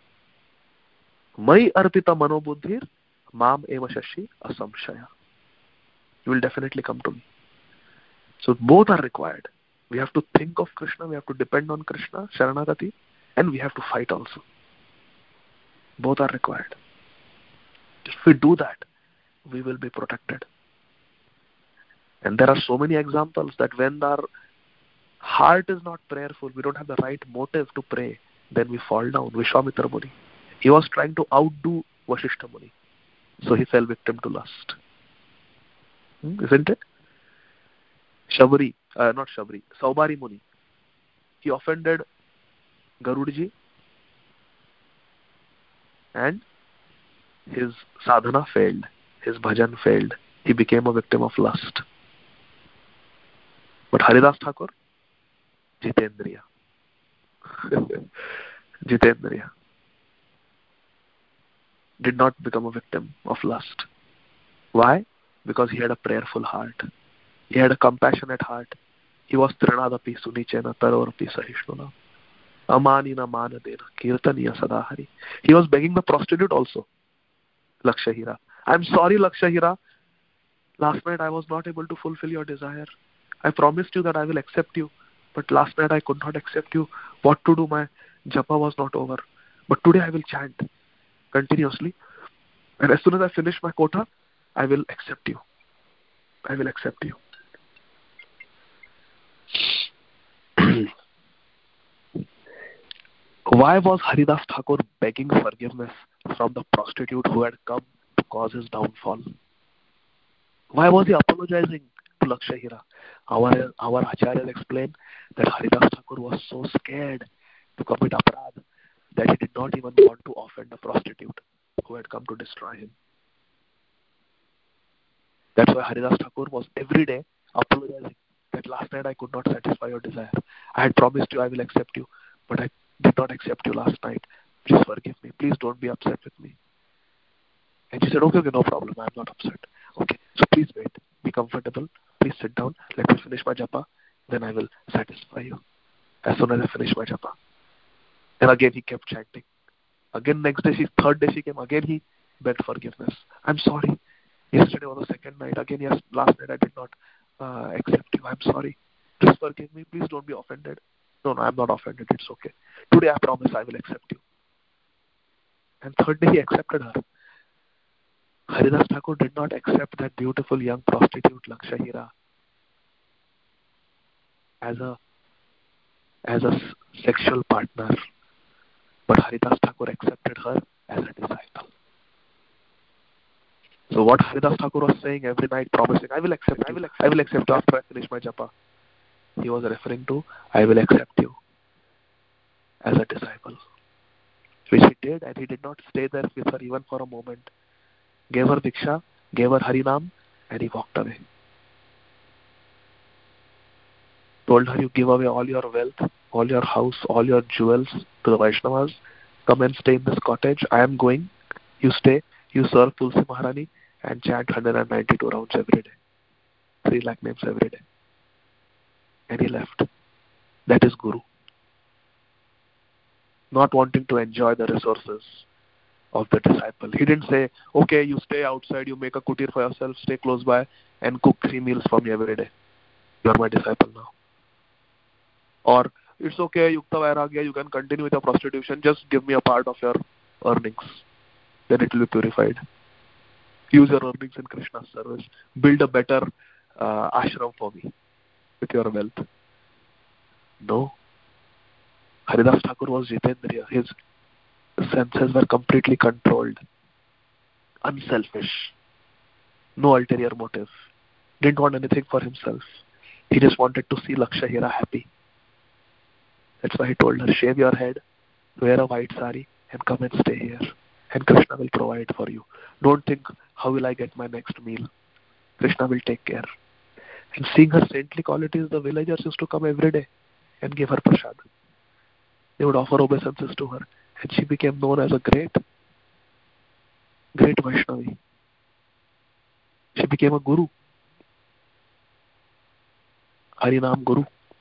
Mai arpita manobuddhir mam eva shashi asamshaya. You will definitely come to me. So both are required. We have to think of Krishna, we have to depend on Krishna, Sharanagati, and we have to fight also. Both are required. If we do that, we will be protected. And there are so many examples that when our heart is not prayerful, we don't have the right motive to pray, then we fall down. Vishwamitra Muni, he was trying to outdo Vasishtha Muni, so he fell victim to lust. Isn't it? Saubari Muni, he offended Garudji and his sadhana failed, his bhajan failed. He became a victim of lust. But Haridas Thakur, Jitendriya. Jitendriya. Did not become a victim of lust. Why? Because he had a prayerful heart. He had a compassionate heart. He was Trinadapi Sunichena Tarorapi Sahishnuna. Amanina Manadena Kirtaniya Sadahari. He was begging the prostitute also. Lakshahira. I'm sorry, Lakshahira. Last night I was not able to fulfill your desire. I promised you that I will accept you. But last night I could not accept you. What to do? My japa was not over. But today I will chant continuously. And as soon as I finish my quota, I will accept you. I will accept you. Why was Haridas Thakur begging forgiveness from the prostitute who had come to cause his downfall? Why was he apologizing to Lakshahira? Our Acharyas explained that Haridas Thakur was so scared to commit aparadh that he did not even want to offend the prostitute who had come to destroy him. That's why Haridas Thakur was every day apologizing that last night I could not satisfy your desire. I had promised you I will accept you, but did not accept you last night. Please forgive me. Please don't be upset with me. And she said, okay, no problem. I'm not upset. Okay, so please wait. Be comfortable. Please sit down. Let me finish my japa. Then I will satisfy you as soon as I finish my japa. And again he kept chanting. Again next day, third day she came. Again he begged forgiveness. I'm sorry. Yesterday was the second night. Again, yes, last night I did not accept you. I'm sorry. Please forgive me. Please don't be offended. No, I'm not offended. It's okay. Today I promise I will accept you. And third day he accepted her. Haridas Thakur did not accept that beautiful young prostitute Laksha Hira as a sexual partner, but Haridas Thakur accepted her as a disciple. So what Haridas Thakur was saying every night, promising, I will accept you. I will accept you after I finish my japa. He was referring to, I will accept you as a disciple. Which he did, and he did not stay there with her even for a moment. Gave her Diksha, gave her Harinam, and he walked away. Told her, you give away all your wealth, all your house, all your jewels to the Vaishnavas. Come and stay in this cottage. I am going. You stay. You serve Tulsi Maharani and chant 192 rounds every day. 3 lakh names every day. And he left. That is Guru. Not wanting to enjoy the resources of the disciple. He didn't say, okay, you stay outside, you make a kutir for yourself, stay close by and cook 3 meals for me every day. You are my disciple now. Or, it's okay, Yukta Vairagya, you can continue with your prostitution, just give me a part of your earnings. Then it will be purified. Use your earnings in Krishna's service. Build a better ashram for me with your wealth. No. Haridas Thakur was Jitendriya. His senses were completely controlled. Unselfish. No ulterior motive. Didn't want anything for himself. He just wanted to see Laksha Hira happy. That's why he told her, shave your head, wear a white sari, and come and stay here. And Krishna will provide for you. Don't think, how will I get my next meal? Krishna will take care. And seeing her saintly qualities, the villagers used to come every day and give her prasad. They would offer obeisances to her. And she became known as a great Vaishnavi. She became a guru. Harinam Guru.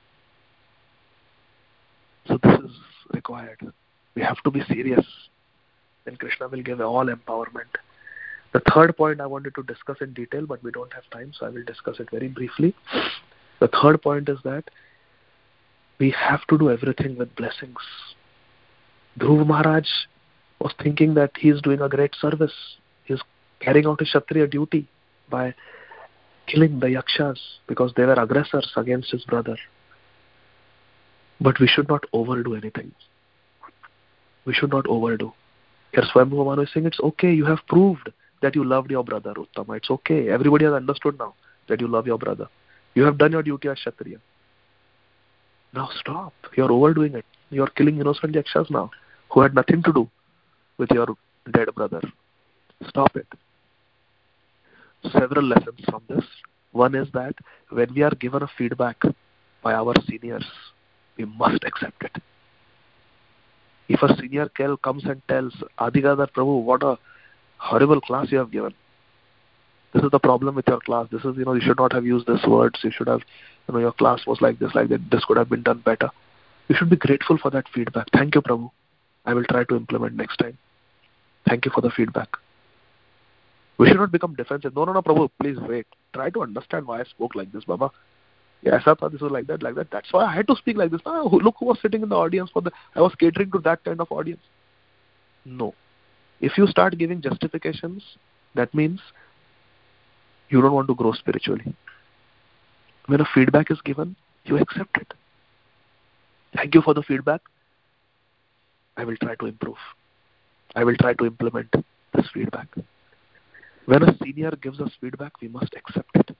So this is required. We have to be serious. Then Krishna will give all empowerment. The third point I wanted to discuss in detail, but we don't have time, so I will discuss it very briefly. The third point is that we have to do everything with blessings. Dhruv Maharaj was thinking that he is doing a great service. He is carrying out his Kshatriya duty by killing the Yakshas because they were aggressors against his brother. But we should not overdo anything. We should not overdo. Here Swayambhuva Manu is saying, it's okay, you have proved that you loved your brother, Uttama. It's okay. Everybody has understood now that you love your brother. You have done your duty as Kshatriya. Now stop. You are overdoing it. You are killing innocent Yakshas now, who had nothing to do with your dead brother. Stop it. Several lessons from this. One is that when we are given a feedback by our seniors, we must accept it. If a senior comes and tells, Adigadar Prabhu, what a horrible class you have given. This is the problem with your class. This is, you should not have used these words. You should have, your class was like this, like that. This could have been done better. You should be grateful for that feedback. Thank you, Prabhu. I will try to implement next time. Thank you for the feedback. We should not become defensive. No, Prabhu, please wait. Try to understand why I spoke like this, Baba. Yes, I thought this was like that. That's why I had to speak like this. Look who was sitting in the audience. I was catering to that kind of audience. No. If you start giving justifications, that means you don't want to grow spiritually. When a feedback is given, you accept it. Thank you for the feedback. I will try to improve. I will try to implement this feedback. When a senior gives us feedback, we must accept it.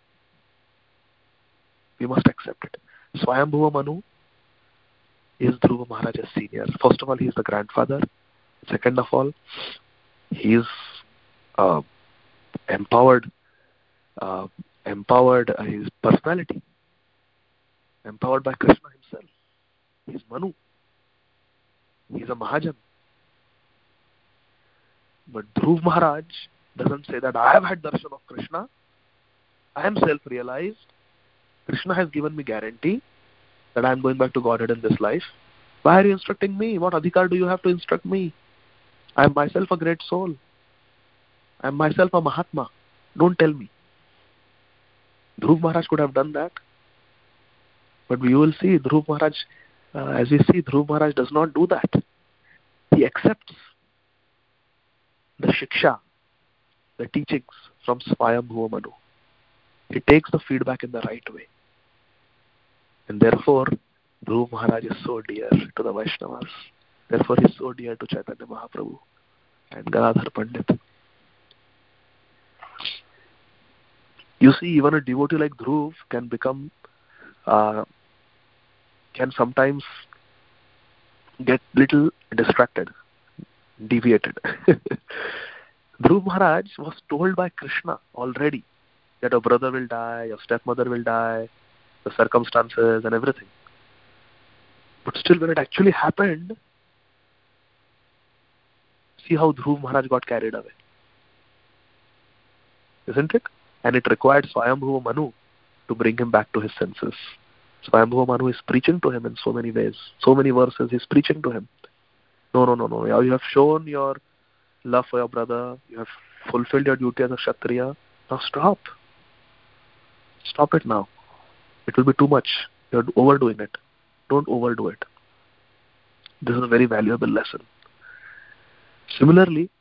We must accept it. Swayambhuva Manu is Dhruva Maharaj's senior. First of all, he is the grandfather. Second of all, he is empowered his personality, empowered by Krishna himself. He is Manu. He's a Mahajan. But Dhruv Maharaj doesn't say that I have had darshan of Krishna. I am self-realized. Krishna has given me guarantee that I am going back to Godhead in this life. Why are you instructing me? What adhikar do you have to instruct me? I am myself a great soul. I am myself a Mahatma. Don't tell me. Dhruv Maharaj could have done that. But we will see Dhruv Maharaj, as we see, Dhruv Maharaj does not do that. He accepts the shiksha, the teachings from Swayambhuva Manu. He takes the feedback in the right way. And therefore, Dhruv Maharaj is so dear to the Vaishnavas. Therefore, he is so dear to Chaitanya Mahaprabhu and Gadadhar Pandit. You see, even a devotee like Dhruv can become, can sometimes get little distracted, deviated. Dhruv Maharaj was told by Krishna already that your brother will die, your stepmother will die, the circumstances and everything. But still, when it actually happened, see how Dhruv Maharaj got carried away. Isn't it? And it required Swayambhuva Manu to bring him back to his senses. Swayambhuva Manu is preaching to him in so many ways. So many verses he's preaching to him. No. You have shown your love for your brother. You have fulfilled your duty as a Kshatriya. Now stop. Stop it now. It will be too much. You're overdoing it. Don't overdo it. This is a very valuable lesson. Similarly,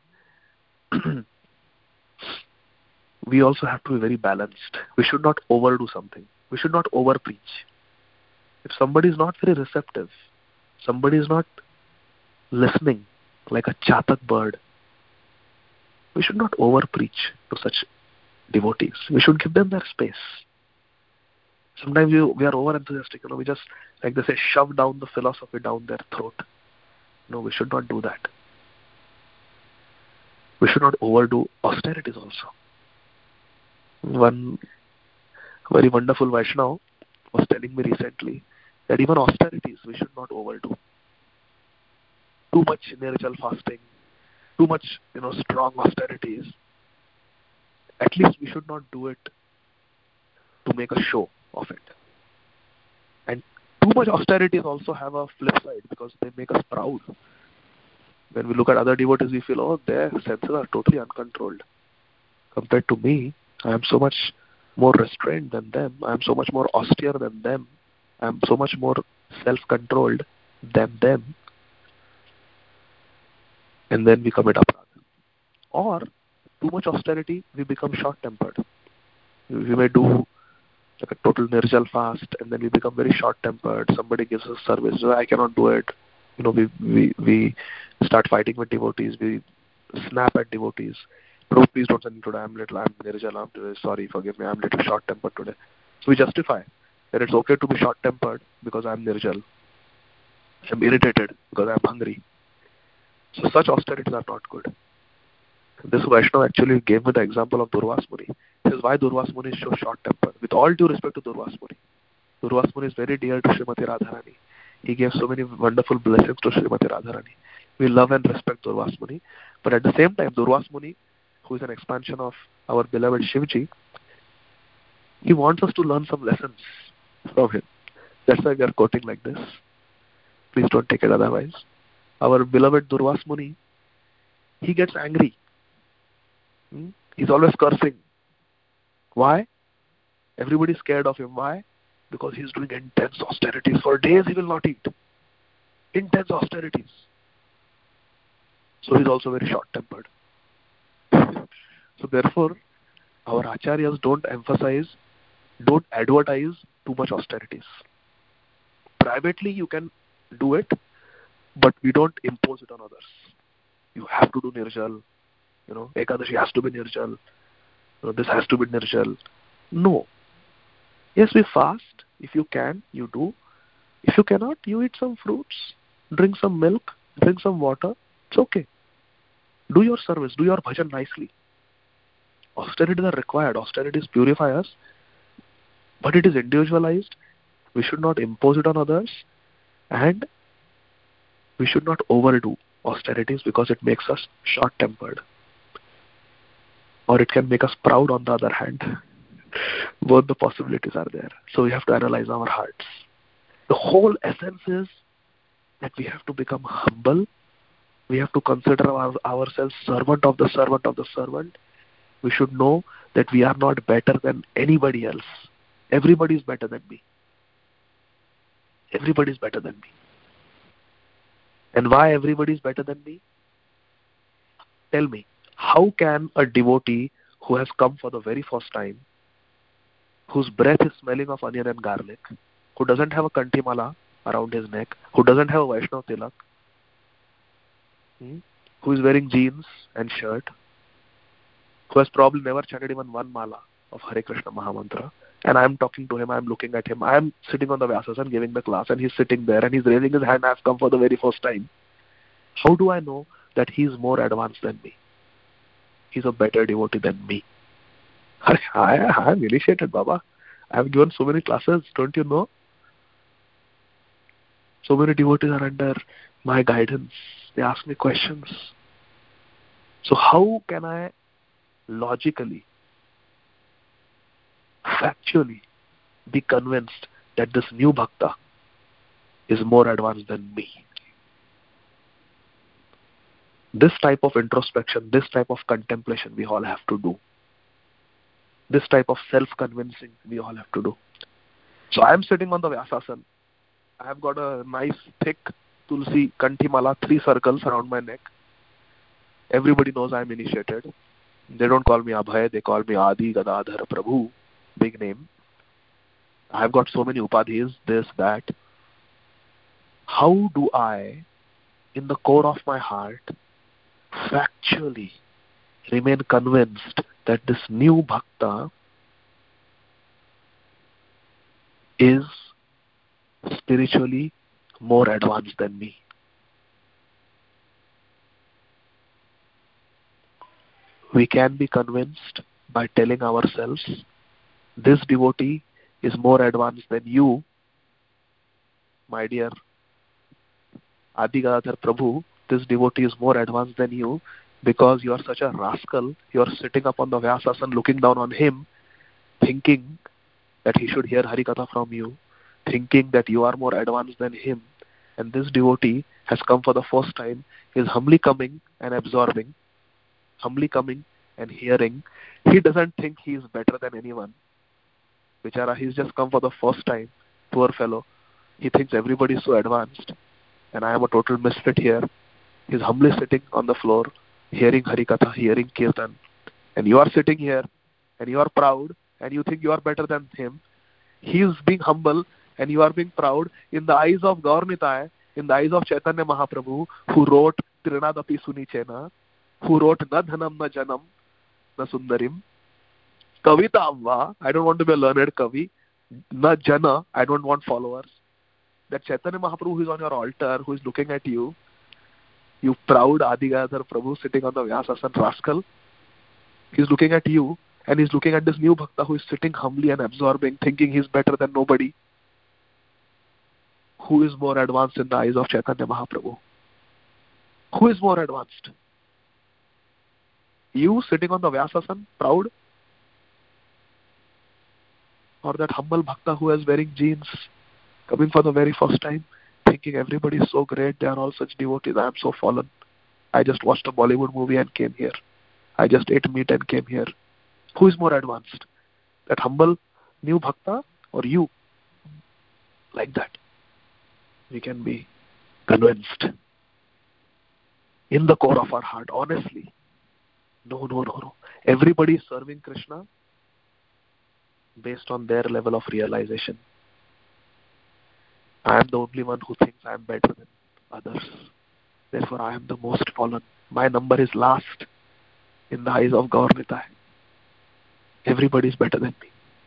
we also have to be very balanced. We should not overdo something. We should not overpreach. If somebody is not very receptive, somebody is not listening like a chatak bird, we should not overpreach to such devotees. We should give them their space. Sometimes we are over enthusiastic. We just, like they say, shove down the philosophy down their throat. No, we should not do that. We should not overdo austerities also. One very wonderful Vaishnava was telling me recently that even austerities we should not overdo. Too much Nirjal fasting, too much strong austerities. At least we should not do it to make a show of it. And too much austerities also have a flip side because they make us proud. When we look at other devotees, we feel, oh, their senses are totally uncontrolled. Compared to me, I am so much more restrained than them. I am so much more austere than them. I am so much more self-controlled than them. And then we commit aparadha. Or, too much austerity, we become short-tempered. We may do like a total nirjal fast, and then we become very short-tempered. Somebody gives us service, I cannot do it. We start fighting with devotees. We snap at devotees. Bro, please don't send me today. I'm nirjal. I'm today. Sorry, forgive me. I'm little short-tempered today. So we justify that it's okay to be short-tempered because I'm nirjal. I'm irritated because I'm hungry. So such austerities are not good. This Vaishnava actually gave me the example of Durvas Muni. He says, why Durvas Muni is so short-tempered? With all due respect to Durvas Muni. Durvas Muni is very dear to Srimati Radharani. He gave so many wonderful blessings to Srimati Radharani. We love and respect Durvas Muni. But at the same time, Durvas Muni, who is an expansion of our beloved Shivji, he wants us to learn some lessons from him. That's why we are quoting like this. Please don't take it otherwise. Our beloved Durvas Muni, he gets angry. He's always cursing. Why? Everybody's scared of him. Why? Because he's doing intense austerities. For days he will not eat. Intense austerities. So he's also very short-tempered. So therefore, our acharyas don't advertise too much austerities. Privately you can do it, but we don't impose it on others. You have to do nirjal. Ekadashi has to be nirjal. This has to be nirjal. No. Yes, we fast. If you can, you do. If you cannot, you eat some fruits, drink some milk, drink some water. It's okay. Do your service. Do your bhajan nicely. Austerities are required. Austerities purify us. But it is individualized. We should not impose it on others. And We should not overdo austerities because it makes us short-tempered, or it can make us proud on the other hand. Both the possibilities are there. So we have to analyze our hearts. The whole essence is that we have to become humble. We have to consider ourselves servant of the servant of the servant. We should know that we are not better than anybody else. Everybody is better than me. Everybody is better than me. And why everybody is better than me? Tell me, how can a devotee who has come for the very first time, whose breath is smelling of onion and garlic, who doesn't have a kantimala around his neck, who doesn't have a Vaishnav tilak, who is wearing jeans and shirt, who has probably never chanted even one mala of Hare Krishna Mahamantra, and I am talking to him, I am looking at him, I am sitting on the Vyasasana giving the class, and he's sitting there and he's raising his hand, I have come for the very first time. How do I know that he is more advanced than me? He's a better devotee than me. I am initiated, Baba. I have given so many classes, don't you know? So many devotees are under my guidance. They ask me questions. So how can I logically, factually be convinced that this new bhakta is more advanced than me? This type of introspection, this type of contemplation we all have to do. This type of self-convincing we all have to do. So I am sitting on the Vyasasana. I have got a nice thick Tulsi Kantimala, 3 circles around my neck. Everybody knows I am initiated. They don't call me Abhay, they call me Adi Gadadhar Prabhu, big name. I have got so many upadhis, this, that. How do I, in the core of my heart, factually remain convinced that this new bhakta is spiritually more advanced than me? We can be convinced by telling ourselves, this devotee is more advanced than you, my dear Adi Gadadhar Prabhu. This devotee is more advanced than you because you are such a rascal. You are sitting up on the Vyasasana looking down on him, thinking that he should hear Harikatha from you, thinking that you are more advanced than him. And this devotee has come for the first time, is humbly coming and absorbing, humbly coming and hearing. He doesn't think he is better than anyone. Bichara, he's just come for the first time. Poor fellow. He thinks everybody is so advanced and I am a total misfit here. He's humbly sitting on the floor, hearing Harikatha, hearing Kirtan. And you are sitting here and you are proud and you think you are better than him. He is being humble and you are being proud in the eyes of Gaur Nitai, in the eyes of Chaitanya Mahaprabhu, who wrote Trinadapi Sunichena, who wrote Na Dhanam Na Janam Na Sundarim, Kavita Amma, I don't want to be a learned Kavi, Na Jana, I don't want followers. That Chaitanya Mahaprabhu who is on your altar, who is looking at you, you proud Adi Gadadhar Prabhu sitting on the Vyasasana rascal, he's looking at you and he's looking at this new bhakta who is sitting humbly and absorbing, thinking he's better than nobody. Who is more advanced in the eyes of Chaitanya Mahaprabhu? Who is more advanced? You sitting on the Vyasasana, proud? Or that humble bhakta who is wearing jeans, coming for the very first time, thinking everybody is so great, they are all such devotees, I am so fallen. I just watched a Bollywood movie and came here. I just ate meat and came here. Who is more advanced? That humble new bhakta or you? Like that. We can be convinced in the core of our heart, honestly. No. Everybody is serving Krishna based on their level of realization. I am the only one who thinks I am better than others. Therefore, I am the most fallen. My number is last in the eyes of Gaur Nitai. Everybody is better than me.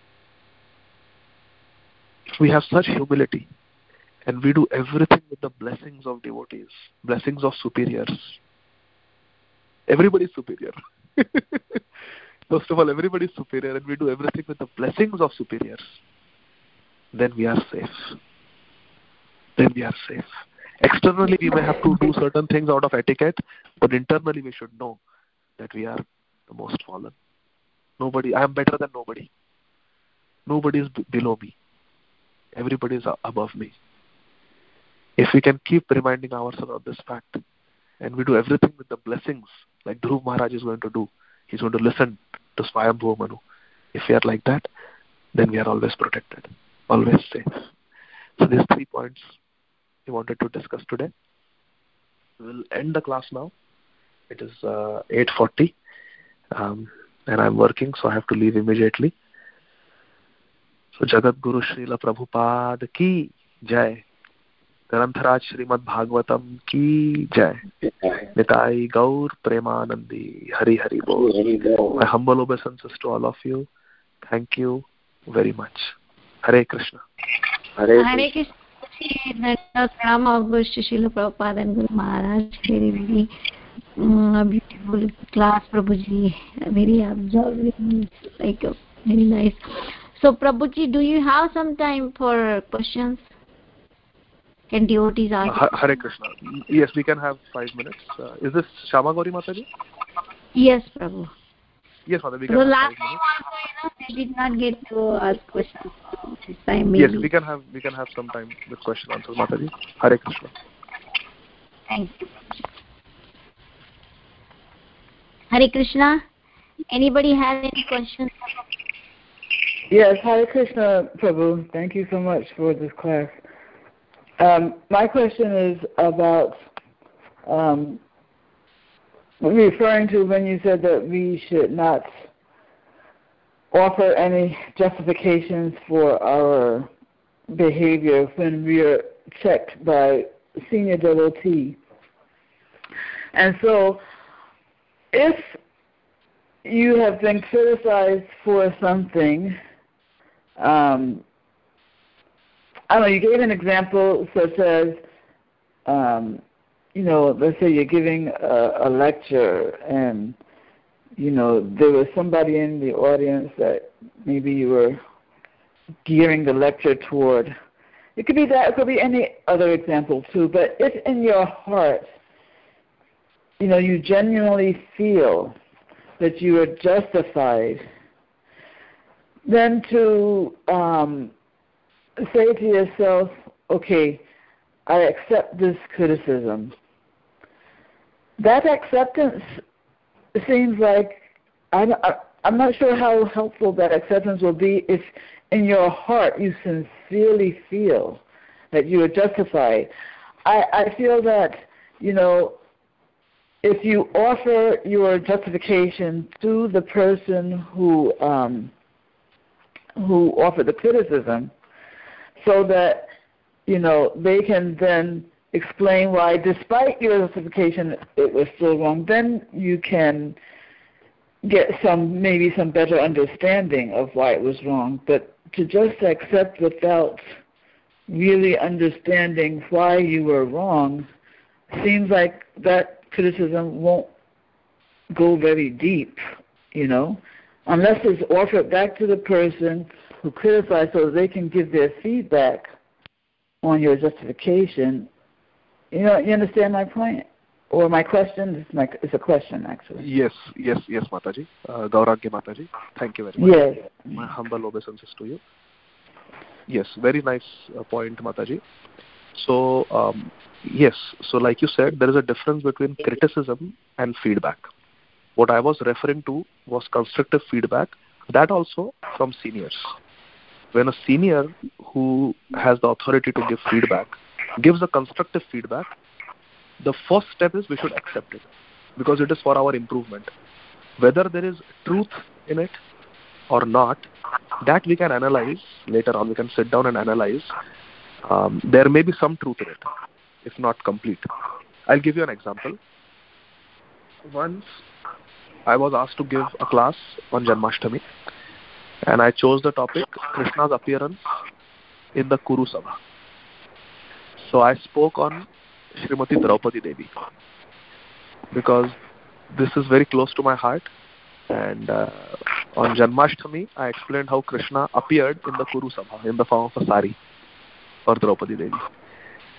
If we have such humility and we do everything with the blessings of devotees, blessings of superiors, everybody is superior. First of all, everybody is superior and we do everything with the blessings of superiors, then we are safe. Then we are safe. Externally, we may have to do certain things out of etiquette, but internally we should know that we are the most fallen. I am better than nobody. Nobody is below me. Everybody is above me. If we can keep reminding ourselves of this fact, and we do everything with the blessings, like Dhruv Maharaj is going to do, he's going to listen to Swayambhuva Manu. If we are like that, then we are always protected, always safe. So these 3 points we wanted to discuss today. We'll end the class now. It is 8:40, and I'm working, so I have to leave immediately. So Jagat Guru Srila Prabhupada ki jai. Grantaraj Srimad Bhagavatam ki jai. Nitai Gaur Premanandi. Hari Hari Bol. My humble obeisances to all of you. Thank you very much. Hare Krishna. Hare Krishna. Pranam of Guru Srila Prabhupada and Guru Maharaj. Very beautiful class, Prabhuji. Very observing, like very nice. So, Prabhuji, do you have some time for questions? Can devotees ask? Hare Krishna. Yes, we can have 5 minutes. Is this Shama Gauri Mataji? Yes, Prabhu. Yes, Mataji, we can have 5 minutes. Last time also, they did not get to ask questions. This time maybe. Yes, we can have some time with question answers, Mataji. Hare Krishna. Thank you. Hare Krishna. Anybody have any questions? Yes, Hare Krishna, Prabhu. Thank you so much for this class. My question is about referring to when you said that we should not offer any justifications for our behavior when we are checked by senior devotee. And so, if you have been criticized for something, I don't know, you gave an example such as, let's say you're giving a lecture and, there was somebody in the audience that maybe you were gearing the lecture toward. It could be that, it could be any other example too, but if in your heart, you genuinely feel that you are justified, then to say to yourself, okay, I accept this criticism. That acceptance seems like, I'm not sure how helpful that acceptance will be if in your heart you sincerely feel that you are justified. I feel that, if you offer your justification to the person who offered the criticism, so that they can then explain why, despite your justification, it was still wrong, then you can get maybe some better understanding of why it was wrong. But to just accept without really understanding why you were wrong seems like that criticism won't go very deep, unless it's offered back to the person who criticized so they can give their feedback on your justification. You understand my point? Or my question? It's a question, actually. Yes, Mataji. Gauragya Mataji. Thank you very much. Yes. My humble obeisances to you. Yes, very nice point, Mataji. So, yes, so like you said, there is a difference between criticism and feedback. What I was referring to was constructive feedback, that also from seniors. When a senior who has the authority to give feedback gives a constructive feedback, the first step is we should accept it, because it is for our improvement. Whether there is truth in it or not, that we can analyze later on. We can sit down and analyze. There may be some truth in it, if not complete. I'll give you an example. Once I was asked to give a class on Janmashtami, and I chose the topic Krishna's appearance in the Kuru Sabha. So I spoke on Srimati Draupadi Devi, because this is very close to my heart. And on Janmashtami, I explained how Krishna appeared in the Kuru Sabha in the form of a sari for Draupadi Devi.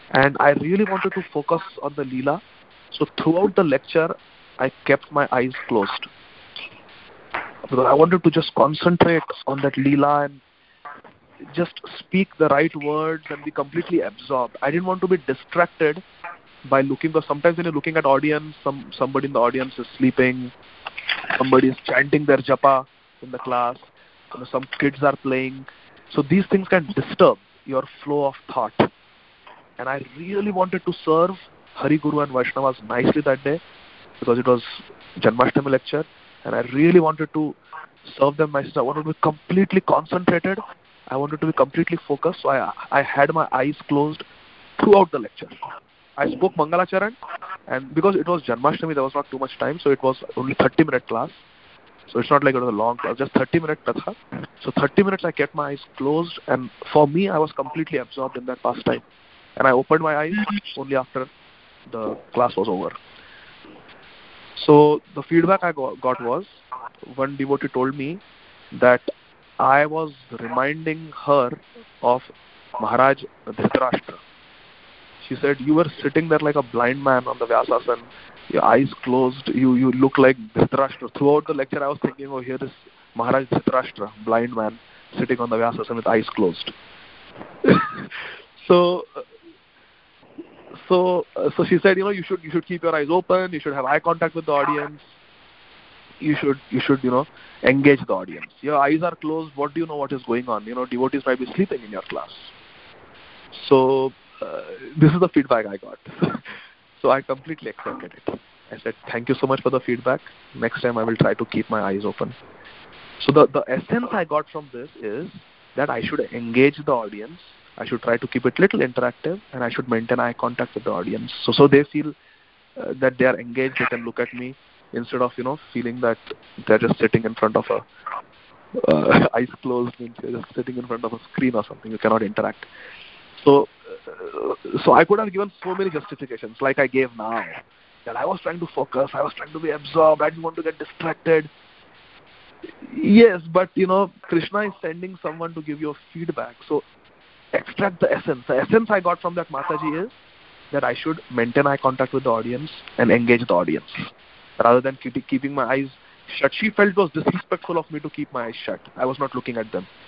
and I really wanted to focus on the Leela. So throughout the lecture, I kept my eyes closed because I wanted to just concentrate on that Leela and just speak the right words and be completely absorbed. I didn't want to be distracted by looking, because sometimes when you're looking at audience, somebody in the audience is sleeping, somebody is chanting their japa in the class, some kids are playing. So these things can disturb your flow of thought. And I really wanted to serve Hari Guru and Vaishnavas nicely that day because it was Janmashtami lecture, and I really wanted to serve them nicely. I wanted to be completely concentrated. I wanted to be completely focused. So I had my eyes closed throughout the lecture. I spoke Mangalacharan, and because it was Janmashtami, there was not too much time, so it was only 30-minute class. So it's not like it was a long class, just 30-minute katha. So 30 minutes I kept my eyes closed, and for me, I was completely absorbed in that pastime. And I opened my eyes only after the class was over. So the feedback I got was, one devotee told me that I was reminding her of Maharaj Dhritarashtra. She said, you were sitting there like a blind man on the Vyasasana, your eyes closed, you look like Dhritarashtra. Throughout the lecture I was thinking, oh, here is Maharaj Dhritarashtra, blind man, sitting on the Vyasasana with eyes closed. So she said, you should keep your eyes open, you should have eye contact with the audience, you should engage the audience. Your eyes are closed, what do you know what is going on? Devotees might be sleeping in your class. So this is the feedback I got. So I completely accepted it. I said, thank you so much for the feedback. Next time I will try to keep my eyes open. So the essence I got from this is that I should engage the audience. I should try to keep it little interactive, and I should maintain eye contact with the audience. So they feel that they are engaged, they can look at me instead of, feeling that they're just sitting in front of eyes closed, means you're just sitting in front of a screen or something. You cannot interact. So I could have given so many justifications like I gave now, that I was trying to focus, I was trying to be absorbed, I didn't want to get distracted. Yes, but Krishna is sending someone to give you a feedback. So extract the essence. The essence I got from that Mataji is that I should maintain eye contact with the audience and engage the audience rather than keeping my eyes shut. She felt it was disrespectful of me to keep my eyes shut. I was not looking at them.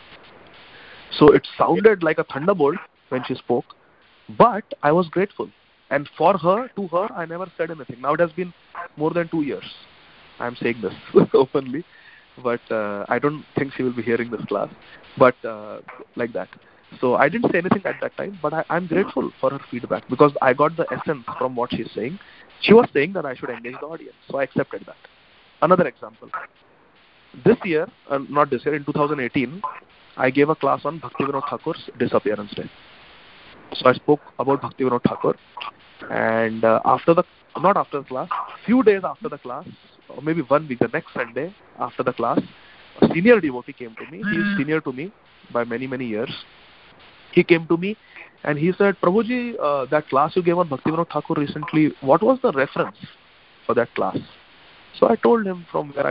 So it sounded like a thunderbolt when she spoke, but I was grateful. And to her, I never said anything. Now it has been more than 2 years. I'm saying this openly, but I don't think she will be hearing this class. But like that. So I didn't say anything at that time, but I'm grateful for her feedback because I got the essence from what she's saying. She was saying that I should engage the audience, so I accepted that. Another example. This year, not this year, in 2018, I gave a class on Bhaktivinoda Thakur's disappearance day. So I spoke about Bhaktivinoda Thakur, and not after the class, few days after the class, or maybe 1 week, the next Sunday after the class, a senior devotee came to me. He is senior to me by many, many years. He came to me and he said, Prabhuji, that class you gave on Bhaktivinoda Thakur recently, what was the reference for that class? So I told him from where I...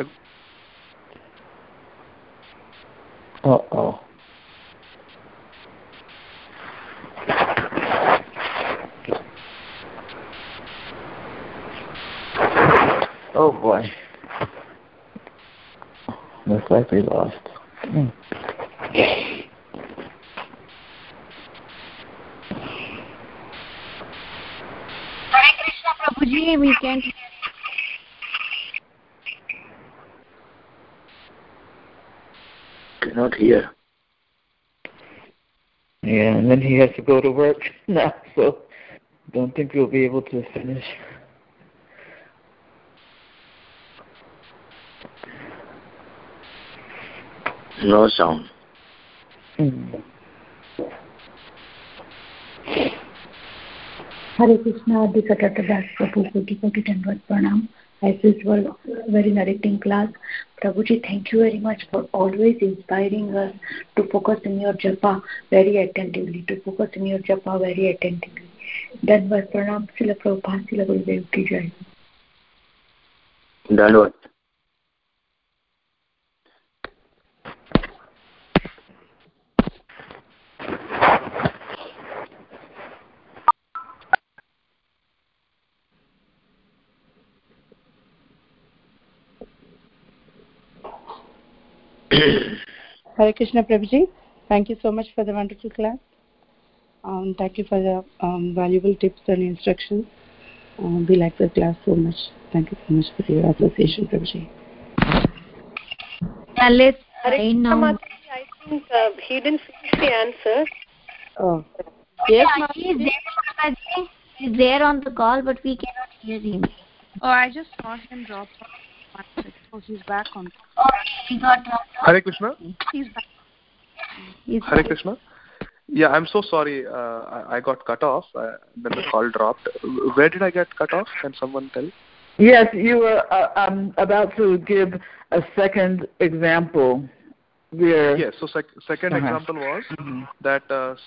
Uh-oh. Oh boy. Looks like we lost. Hare Krishna, Prabhuji, we can't hear. Cannot hear. Yeah, and then he has to go to work now, so don't think we'll be able to finish. No sound. Hare Krishna, Adhikatata Das Prabhu, Koti Dandavat Pranam. As usual, very narrating class. Prabhuji, thank you very much for always inspiring us to focus in your japa very attentively, Dandavat Pranam, Srila Prabhupada, Srila Gurudev Ki Jai. Dandavat. Hare Krishna, Prabhuji. Thank you so much for the wonderful class. Thank you for the valuable tips and instructions. We like the class so much. Thank you so much for your association, Prabhuji. Yeah, let's now. I think he didn't finish the answer. Oh. Yes, he's there, Mataji. He's there on the call, but we cannot hear him. Oh, I just saw him drop off. Oh, he's back on. Oh, he got dropped off. Hare Krishna. He's back. Hare Krishna. Yeah, I'm so sorry. I got cut off. Then the call dropped. Where did I get cut off? Can someone tell? Yes, you were. I'm about to give a second example. Yes. So second example was that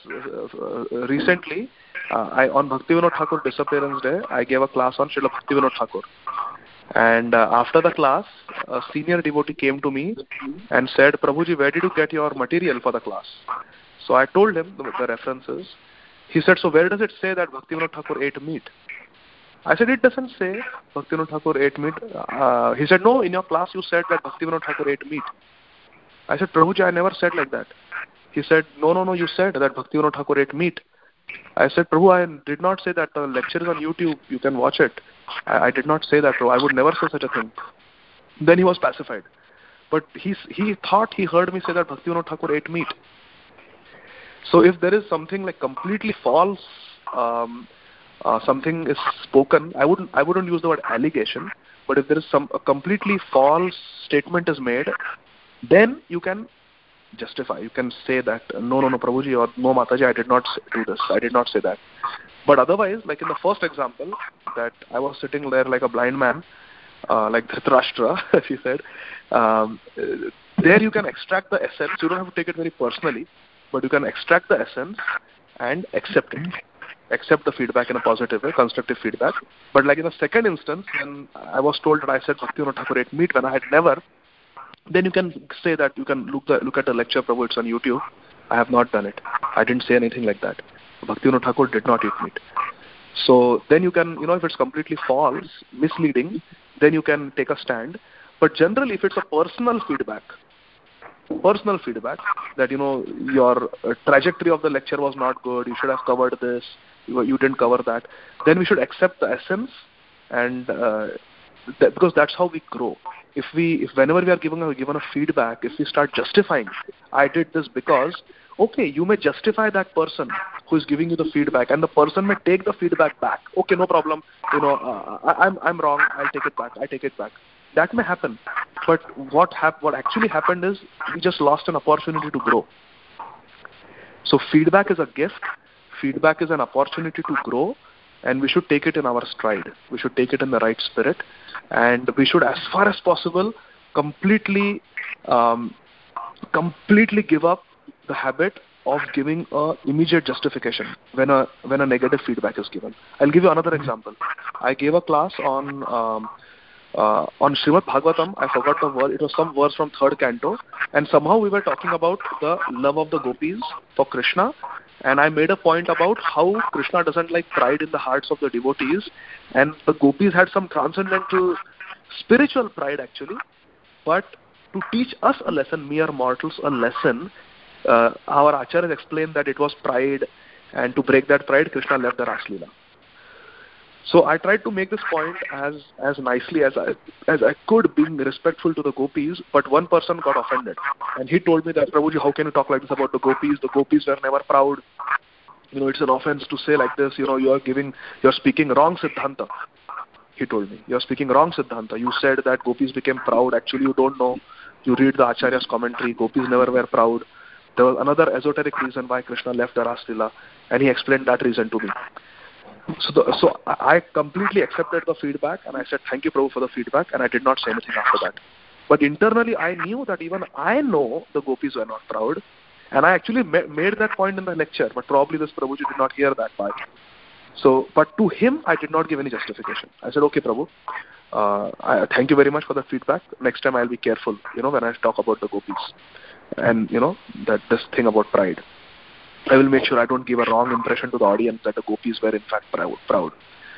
recently, on Bhaktivinoda Thakur disappearance day, I gave a class on Srila Bhaktivinoda Thakur. And after the class, a senior devotee came to me and said, "Prabhuji, where did you get your material for the class?" So I told him the references. He said, "So where does it say that Bhaktivinoda Thakur ate meat?" I said, "It doesn't say Bhaktivinoda Thakur ate meat." He said, "No, in your class you said that Bhaktivinoda Thakur ate meat." I said, "Prabhuji, I never said like that." He said, No, you said that Bhaktivinoda Thakur ate meat." I said, "Prabhu, I did not say that. The lecture is on YouTube. You can watch it." I did not say that, Prabhu. I would never say such a thing. Then he was pacified. But he thought he heard me say that Bhaktivinoda Thakur ate meat. So if there is something like completely false, something is spoken, I wouldn't use the word allegation, but if there is a completely false statement is made, then you can justify. You can say that, no, Prabhuji, or no, Mataji, I did not do this. I did not say that. But otherwise, like in the first example, that I was sitting there like a blind man, like Dhritarashtra, she said, there you can extract the essence. You don't have to take it very personally, but you can extract the essence and accept it. Accept the feedback in a positive way, constructive feedback. But like in the second instance, when I was told that I said Bhaktivinoda Thakur ate meat when I had never, then you can say that you can look at the lecture, Prabhu, it's on YouTube. I have not done it. I didn't say anything like that. Bhaktivinoda Thakur did not eat meat. So then you can, if it's completely false, misleading, then you can take a stand. But generally, if it's a personal feedback that, your trajectory of the lecture was not good, you should have covered this, you didn't cover that, then we should accept the essence, and because that's how we grow. If whenever we are given a feedback, if we start justifying, I did this because, okay, you may justify that person who is giving you the feedback, and the person may take the feedback back. Okay, no problem. I'm wrong. I take it back. That may happen. But what actually happened is we just lost an opportunity to grow. So feedback is a gift. Feedback is an opportunity to grow, and we should take it in our stride. We should take it in the right spirit, and we should, as far as possible, completely give up the habit of giving a immediate justification when a negative feedback is given. I'll give you another example. I gave a class on Srimad Bhagavatam. I forgot the word. It was some verse from 3rd canto, and somehow we were talking about the love of the gopis for Krishna, and I made a point about how Krishna doesn't like pride in the hearts of the devotees, and the gopis had some transcendental spiritual pride actually, but to teach us a lesson, mere mortals a lesson, our acharyas explained that it was pride, and to break that pride, Krishna left the Ras Leela. So I tried to make this point as nicely as I could, being respectful to the gopis, but one person got offended. And he told me that, Prabhuji, how can you talk like this about the gopis? The gopis were never proud. It's an offense to say like this. You're speaking wrong Siddhanta. He told me, you're speaking wrong Siddhanta. You said that gopis became proud. Actually, you don't know. You read the Acharya's commentary. Gopis never were proud. There was another esoteric reason why Krishna left the Ras Leela, and he explained that reason to me. So I completely accepted the feedback, and I said, thank you, Prabhu, for the feedback, and I did not say anything after that. But internally, I knew that even I know the gopis were not proud, and I actually made that point in the lecture, but probably this Prabhuji did not hear that part. So, but to him, I did not give any justification. I said, okay, Prabhu, I thank you very much for the feedback. Next time I'll be careful, when I talk about the gopis, and, that this thing about pride. I will make sure I don't give a wrong impression to the audience that the gopis were in fact proud.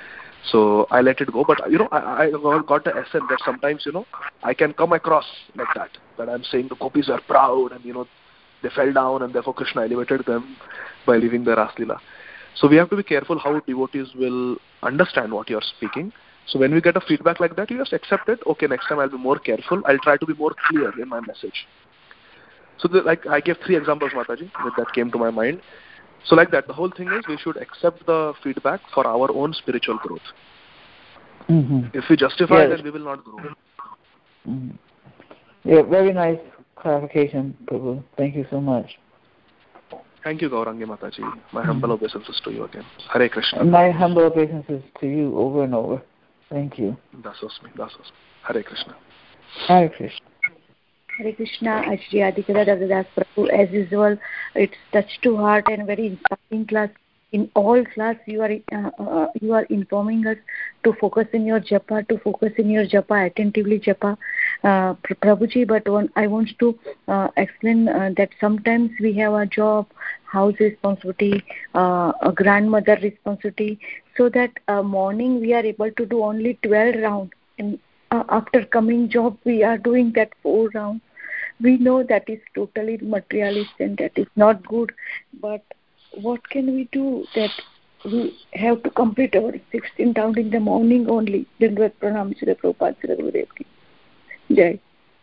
So I let it go. But, I got the essence that sometimes, I can come across like that I'm saying the gopis are proud and, they fell down and therefore Krishna elevated them by leaving the Raslila. So we have to be careful how devotees will understand what you are speaking. So when we get a feedback like that, you just accept it. Okay, next time I'll be more careful. I'll try to be more clear in my message. So I gave 3 examples, Mataji, that came to my mind. So like that, the whole thing is we should accept the feedback for our own spiritual growth. Mm-hmm. If we justify, then we will not grow. Mm-hmm. Yeah, very nice clarification, Prabhu. Thank you so much. Thank you, Gaurangi Mataji. My humble obeisances to you again. Hare Krishna. And my humble obeisances to you over and over. Thank you. Dasosmi. Hare Krishna. Hare Krishna. Hare Krishna, Shri Adhikara Dagdadas Prabhu. As usual, it's touch to heart and very inspiring class. In all class, you are informing us to focus in your japa, attentively japa, Prabhuji. But I want to explain that sometimes we have a job, house responsibility, a grandmother responsibility, so that morning we are able to do only 12 rounds. And after coming job, we are doing that 4 rounds. We know that is totally materialist and that is not good. But what can we do that we have to complete our 16 rounds in the morning only? Dandvat Pranam Shri Prabhupada Shri Gurudev Ki Jai.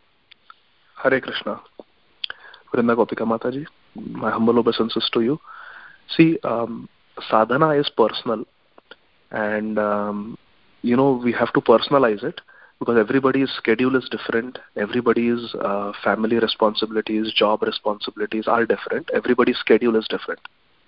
Hare Krishna. Vrinda Gopika Mataji, my humble obeisances to you. See, sadhana is personal, and we have to personalize it because everybody's schedule is different. Everybody's family responsibilities, job responsibilities are different. Everybody's schedule is different.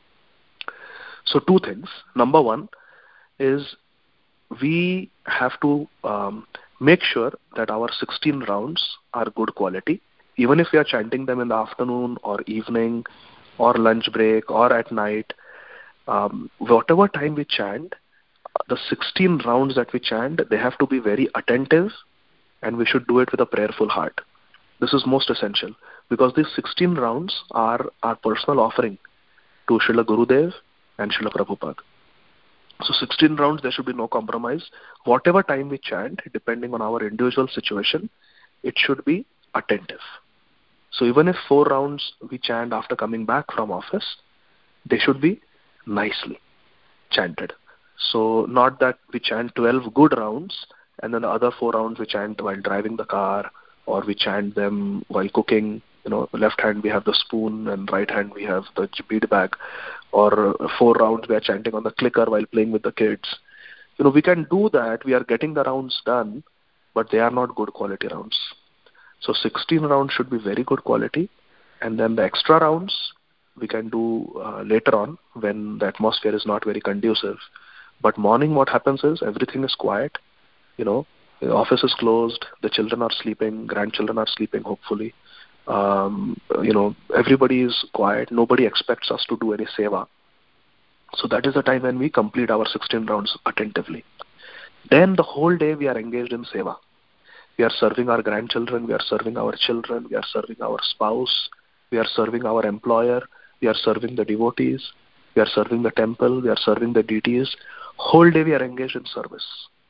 So 2 things. Number 1 is we have to make sure that our 16 rounds are good quality. Even if we are chanting them in the afternoon or evening or lunch break or at night, whatever time we chant, the 16 rounds that we chant, they have to be very attentive and we should do it with a prayerful heart. This is most essential because these 16 rounds are our personal offering to Srila Gurudev and Srila Prabhupada. So 16 rounds, there should be no compromise. Whatever time we chant, depending on our individual situation, it should be attentive. So even if 4 rounds we chant after coming back from office, they should be nicely chanted. So not that we chant 12 good rounds and then the other 4 rounds we chant while driving the car or we chant them while cooking. Left hand we have the spoon and right hand we have the bead bag, or 4 rounds we are chanting on the clicker while playing with the kids. We can do that. We are getting the rounds done, but they are not good quality rounds. So 16 rounds should be very good quality, and then the extra rounds we can do later on when the atmosphere is not very conducive. But morning what happens is everything is quiet. The office is closed, the children are sleeping, grandchildren are sleeping hopefully. Everybody is quiet. Nobody expects us to do any seva. So that is the time when we complete our 16 rounds attentively. Then the whole day we are engaged in seva. We are serving our grandchildren, we are serving our children, we are serving our spouse, we are serving our employer, we are serving the devotees, we are serving the temple, we are serving the deities. Whole day we are engaged in service.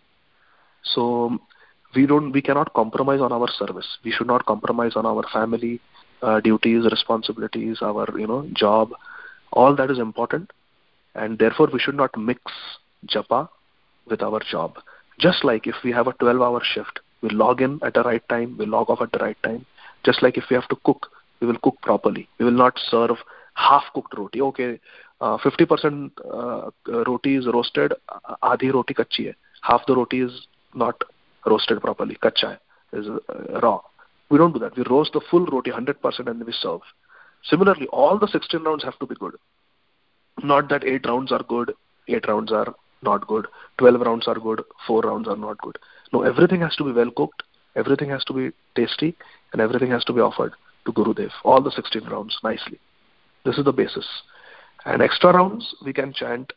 So we cannot compromise on our service. We should not compromise on our family duties, responsibilities, our job. All that is important, and therefore we should not mix japa with our job. Just like if we have a 12-hour shift, we log in at the right time, we log off at the right time. Just like if we have to cook, we will cook properly. We will not serve half-cooked roti. Okay, 50% roti is roasted, आधी roti कच्ची है. Half the roti is not roasted properly, कच्चा है, is raw. We don't do that. We roast the full roti 100% and then we serve. Similarly, all the 16 rounds have to be good. Not that 8 rounds are good, 8 rounds are not good, 12 rounds are good, 4 rounds are not good. No, everything has to be well cooked, everything has to be tasty, and everything has to be offered to Gurudev. All the 16 rounds nicely. This is the basis. And extra rounds we can chant,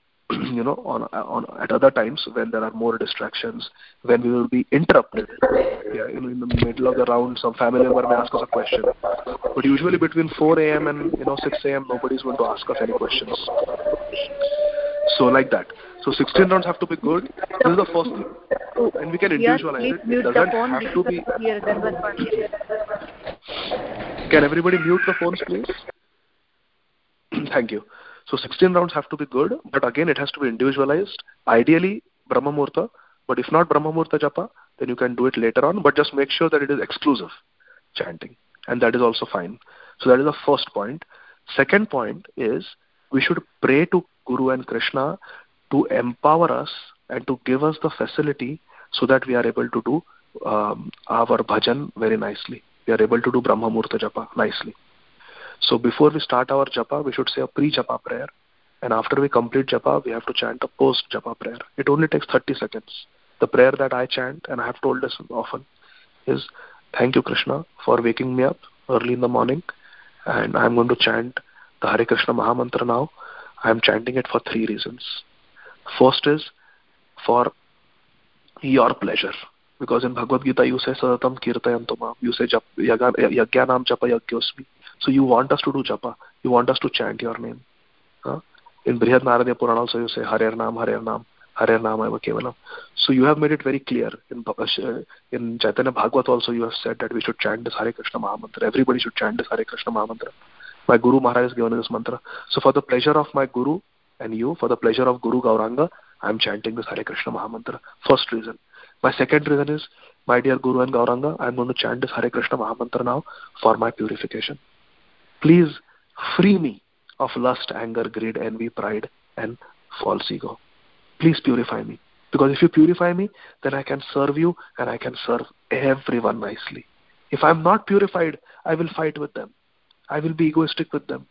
on at other times when there are more distractions, when we will be interrupted. Yeah, in the middle of the round, some family member may ask us a question. But usually between 4 a.m. and 6 a.m. nobody is going to ask us any questions. So like that. So 16 rounds have to be good. This is the first thing. And we can individualize it. It doesn't have to be. Can everybody mute the phones, please? Thank you. So 16 rounds have to be good, but again it has to be individualized. Ideally Brahma Muhurta, but if not Brahma Muhurta japa, then you can do it later on, but just make sure that it is exclusive chanting, and that is also fine. So that is the first point. Second point is we should pray to Guru and Krishna to empower us and to give us the facility so that we are able to do our bhajan very nicely. We are able to do Brahma Muhurta japa nicely. So before we start our japa, we should say a pre-japa prayer. And after we complete japa, we have to chant a post-japa prayer. It only takes 30 seconds. The prayer that I chant, and I have told this often, is, thank you Krishna for waking me up early in the morning. And I'm going to chant the Hare Krishna Mahamantra now. I'm chanting it for 3 reasons. First is for your pleasure. Because in Bhagavad Gita you say, Sadatam Kirtayantu Mam. You say, Yagyanam Japa Yagyosmi. So you want us to do japa. You want us to chant your name. In Brihad Naradiya Purana also you say Harer Nam, Harer Nam, Harer Nam Eva Kevalam. So you have made it very clear. In Chaitanya Bhagavat also you have said that we should chant this Hare Krishna Mahamantra. Everybody should chant this Hare Krishna Mahamantra. My Guru Maharaj has given this mantra. So for the pleasure of my Guru and you, for the pleasure of Guru Gauranga, I am chanting this Hare Krishna Mahamantra. First reason. My second reason is, my dear Guru and Gauranga, I am going to chant this Hare Krishna Mahamantra now for my purification. Please free me of lust, anger, greed, envy, pride, and false ego. Please purify me. Because if you purify me, then I can serve you and I can serve everyone nicely. If I am not purified, I will fight with them. I will be egoistic with them.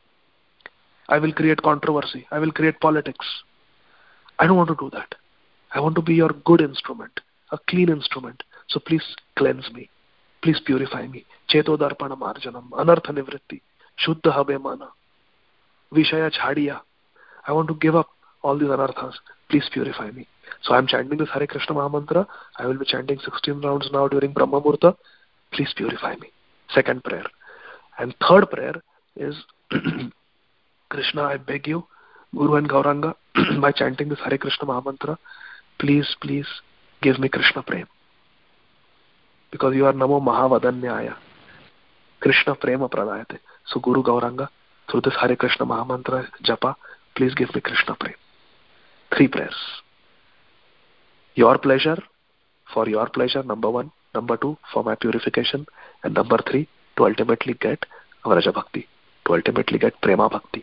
I will create controversy. I will create politics. I don't want to do that. I want to be your good instrument, a clean instrument. So please cleanse me. Please purify me. Cheto darpana marjanam, anartha nivritti, shuddha habe mana, vishaya chhadiya. I want to give up all these anarthas. Please purify me. So I am chanting this Hare Krishna Mahamantra. I will be chanting 16 rounds now during Brahma Muhurta. Please purify me. Second prayer. And third prayer is, Krishna, I beg you, Guru and Gauranga, by chanting this Hare Krishna Mahamantra, please give me Krishna Prem. Because you are Namo Mahavadanyaya, Krishna Prema Pradayate. So Guru Gauranga, through this Hare Krishna Mahamantra japa, please give me Krishna Prem. 3 prayers. Your pleasure, for your pleasure, number 1. Number 2, for my purification. And number 3, to ultimately get Vraja Bhakti, to ultimately get Prema Bhakti.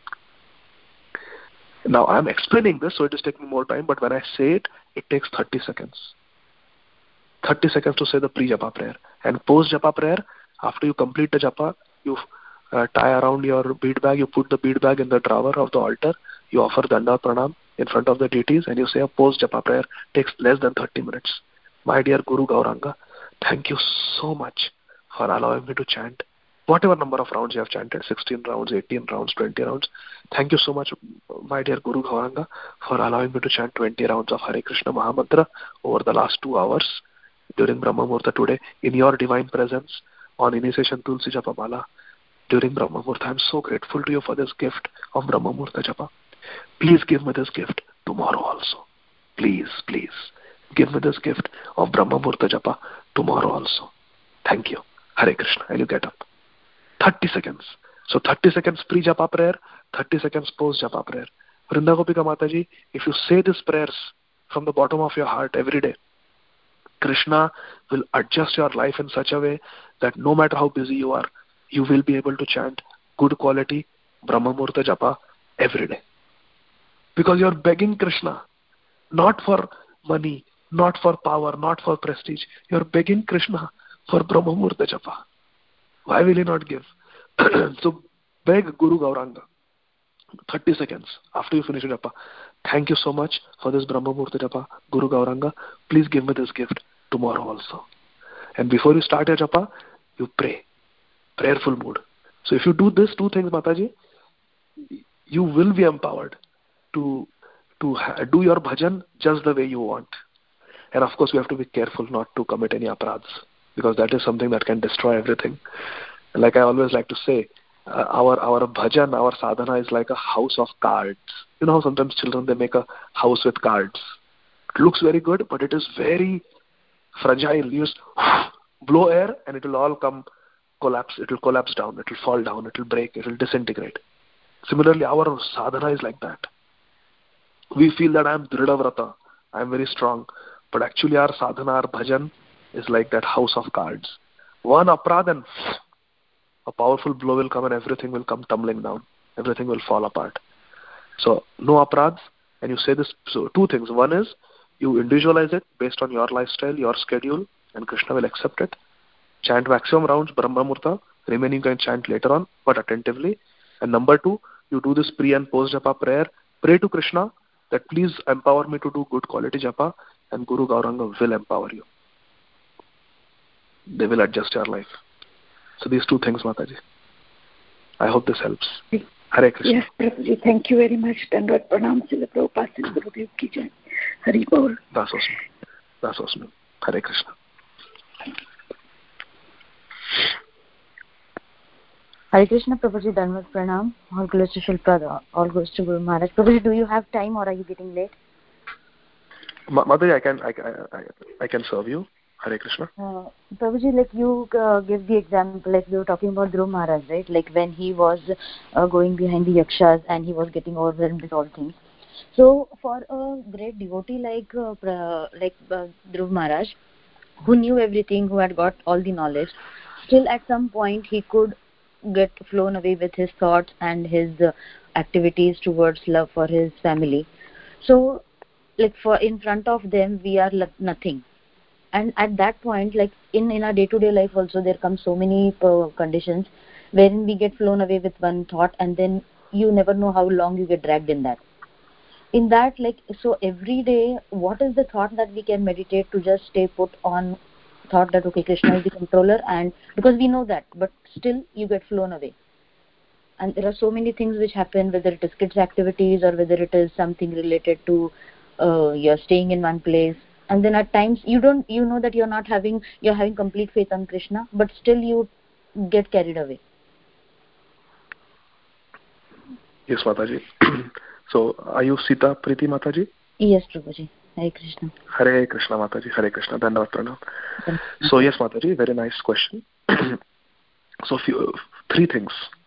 Now I am explaining this, so it is taking more time, but when I say it, it takes 30 seconds. 30 seconds to say the pre-japa prayer. And post-japa prayer, after you complete the japa, you tie around your bead bag, you put the bead bag in the drawer of the altar, you offer Danda Pranam in front of the deities, and you say a post-japa prayer. Takes less than 30 minutes. My dear Guru Gauranga, thank you so much for allowing me to chant whatever number of rounds you have chanted, 16 rounds, 18 rounds, 20 rounds. Thank you so much, my dear Guru Gauranga, for allowing me to chant 20 rounds of Hare Krishna Mahamantra over the last 2 hours during Brahma Muhurta today, in your divine presence, on initiation Tulsi Japa Mala, during Brahma Muhurta. I am so grateful to you for this gift of Brahma Muhurta Japa. Please give me this gift tomorrow also. Please give me this gift of Brahma Muhurta Japa tomorrow also. Thank you. Hare Krishna. And you get up. 30 seconds. So 30 seconds pre-japa prayer, 30 seconds post-japa prayer. Vrinda Gopika Mataji, if you say these prayers from the bottom of your heart every day, Krishna will adjust your life in such a way that no matter how busy you are, you will be able to chant good quality Brahma Muhurta Japa every day. Because you are begging Krishna, not for money, not for power, not for prestige. You are begging Krishna for Brahma Muhurta Japa. Why will he not give? So beg Guru Gauranga, 30 seconds after you finish japa. Thank you so much for this Brahma Muhurta Japa, Guru Gauranga. Please give me this gift tomorrow also. And before you start your japa, you pray. Prayerful mood. So if you do these 2 things, Mataji, you will be empowered to do your bhajan just the way you want. And of course, we have to be careful not to commit any aparadhs, because that is something that can destroy everything. Like I always like to say, our bhajan, our sadhana is like a house of cards. You know how sometimes children, they make a house with cards. It looks very good, but it is very fragile. You just blow air and it will all collapse. It will collapse down. It will fall down. It will break. It will disintegrate. Similarly, our sadhana is like that. We feel that I am Dridhavrata, I am very strong. But actually our sadhana, our bhajan is like that house of cards. One aprad and a powerful blow will come and everything will come tumbling down. Everything will fall apart. So no aprads, and you say this. So two things. One is you individualize it based on your lifestyle, your schedule, and Krishna will accept it. Chant maximum rounds, Brahma Murta. Remaining you can chant later on, but attentively. And number two, you do this pre and post japa prayer. Pray to Krishna that please empower me to do good quality japa, and Guru Gauranga will empower you. They will adjust your life. So these two things, Mataji. I hope this helps. Hare Krishna. Yes, Prabhuji. Thank you very much. Dandavad Pranam Srila Prabhupada Srila Gurudev Ki Jai. Hari Bol. Das was me. Hare Krishna. Hare Krishna, Prabhuji. Dandavad Pranam. All goes to Shilpada. All goes to Guru Maharaj. Prabhuji, do you have time or are you getting late? Mataji, I can serve you. Hare Krishna. Prabhuji, like you give the example, like we were talking about Dhruv Maharaj, right? Like when he was going behind the yakshas and he was getting overwhelmed with all things. So for a great devotee like Dhruv Maharaj, who knew everything, who had got all the knowledge, still at some point he could get flown away with his thoughts and his activities towards love for his family. So like for in front of them we are nothing. And at that point, like in our day-to-day life also, there come so many conditions wherein we get flown away with one thought and then you never know how long you get dragged in that. In that, like, so every day, what is the thought that we can meditate to just stay put on thought that, okay, Krishna is the controller, and because we know that, but still you get flown away. And there are so many things which happen, whether it is kids' activities or whether it is something related to you're staying in one place. And then at times you know that you're having complete faith on Krishna, but still you get carried away. Yes, Mataji. So, are you Sita Priti Mataji? Yes, Prabhuji. Hare Krishna. Hare Krishna, Mataji. Hare Krishna. Dandavad Pranam. So, yes, Mataji, very nice question. So, three things.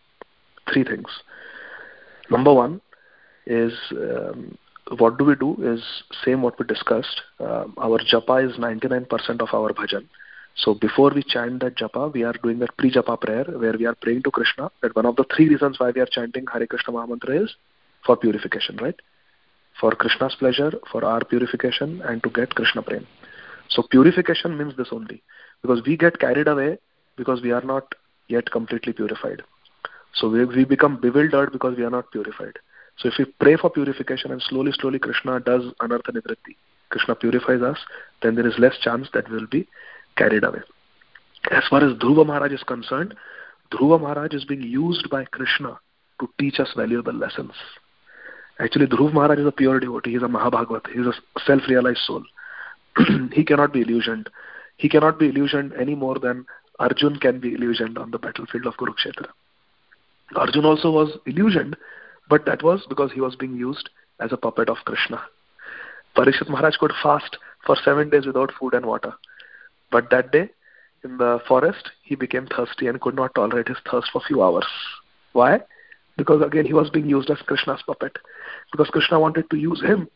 Number one is, what do we do is same what we discussed. Our japa is 99% of our bhajan. So before we chant that japa, we are doing that pre-japa prayer where we are praying to Krishna. That one of the three reasons why we are chanting Hare Krishna Mahamantra is for purification, right? For Krishna's pleasure, for our purification, and to get Krishna prem. So purification means this only. Because we get carried away because we are not yet completely purified. So we become bewildered because we are not purified. So if we pray for purification and slowly Krishna does anartha nivritti, Krishna purifies us, then there is less chance that we will be carried away. As far as Dhruva Maharaj is concerned, Dhruva Maharaj is being used by Krishna to teach us valuable lessons. Actually, Dhruva Maharaj is a pure devotee. He is a Mahabhagavat. He is a self-realized soul. He cannot be illusioned. He cannot be illusioned any more than Arjun can be illusioned on the battlefield of Kurukshetra. Arjun also was illusioned, but that was because he was being used as a puppet of Krishna. Parikshit Maharaj could fast for 7 days without food and water. But that day, in the forest, he became thirsty and could not tolerate his thirst for a few hours. Why? Because again, he was being used as Krishna's puppet. Because Krishna wanted to use him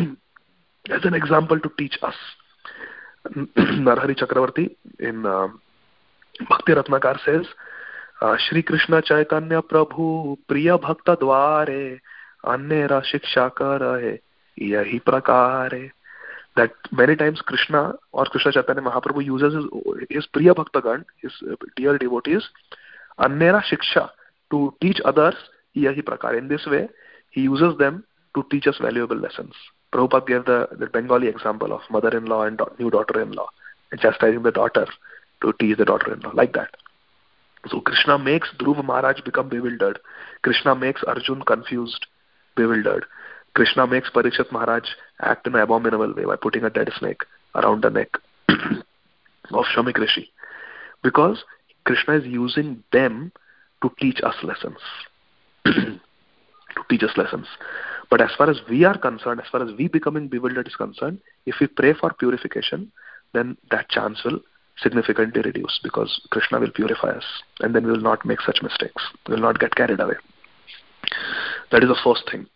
as an example to teach us. Narahari Chakravarti in Bhakti Ratnakar says, Shri Krishna Chaitanya Prabhu Priya Bhakta Dware Annera Shiksha Karahe Yahi Prakare. That many times Krishna or Krishna Chaitanya Mahaprabhu uses his Priya Bhaktagan, his dear devotees, Annera Shiksha, to teach others Yahi Prakare. In this way, he uses them to teach us valuable lessons. Prabhupada gave the Bengali example of mother-in-law and new daughter-in-law, and chastising the daughter to teach the daughter-in-law, like that. So Krishna makes Dhruva Maharaj become bewildered. Krishna makes Arjun confused, bewildered. Krishna makes Parikshit Maharaj act in an abominable way by putting a dead snake around the neck of Shamik Rishi. Because Krishna is using them to teach us lessons. To teach us lessons. But as far as we are concerned, as far as we becoming bewildered is concerned, if we pray for purification, then that chance will significantly reduce, because Krishna will purify us, and then we will not make such mistakes. We will not get carried away. That is the first thing.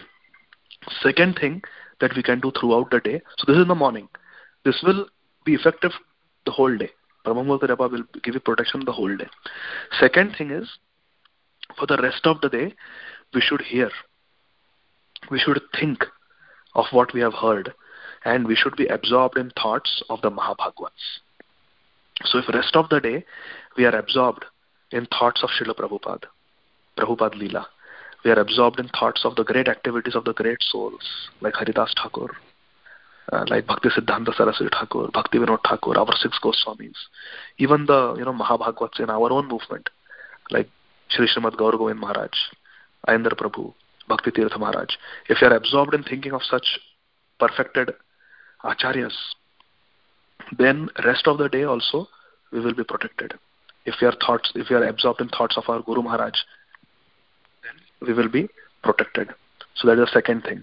Second thing that we can do throughout the day, so this is in the morning. This will be effective the whole day. Brahmamurta Japa will give you protection the whole day. Second thing is, for the rest of the day, we should hear. We should think of what we have heard, and we should be absorbed in thoughts of the Mahabhagavats. So if the rest of the day we are absorbed in thoughts of Srila Prabhupada, Prabhupada Leela, we are absorbed in thoughts of the great activities of the great souls like Haridas Thakur, like Bhakti Siddhanta Saraswati Thakur, Bhakti Vinod Thakur, our 6 Goswamis, even the Mahabhagavats in our own movement, like Shri Srimad Gaur Govind Maharaj, Ayendra Prabhu, Bhakti Tirtha Maharaj. If you are absorbed in thinking of such perfected acharyas, then rest of the day also we will be protected. If we are absorbed in thoughts of our Guru Maharaj, then we will be protected. So that is the second thing.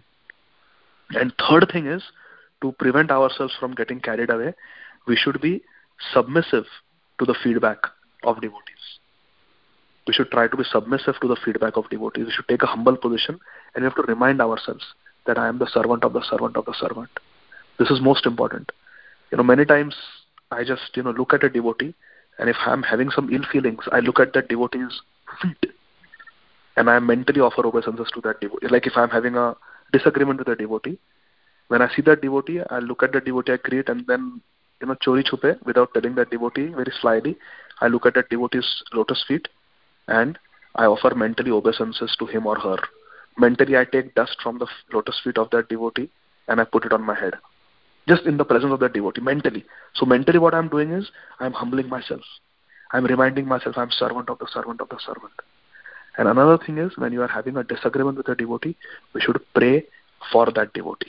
And third thing is, to prevent ourselves from getting carried away, we should be submissive to the feedback of devotees. We should try to be submissive to the feedback of devotees. We should take a humble position, and we have to remind ourselves that I am the servant of the servant of the servant. This is most important. Many times I just, look at a devotee, and if I'm having some ill feelings, I look at that devotee's feet, and I mentally offer obeisances to that devotee. Like if I'm having a disagreement with a devotee, when I see that devotee, I look at the devotee I create, and then, chori chupe, without telling that devotee, very slyly, I look at that devotee's lotus feet, and I offer mentally obeisances to him or her. Mentally, I take dust from the lotus feet of that devotee, and I put it on my head. Just in the presence of that devotee, mentally. So mentally what I'm doing is, I'm humbling myself. I'm reminding myself I'm servant of the servant of the servant. And another thing is, when you are having a disagreement with a devotee, we should pray for that devotee.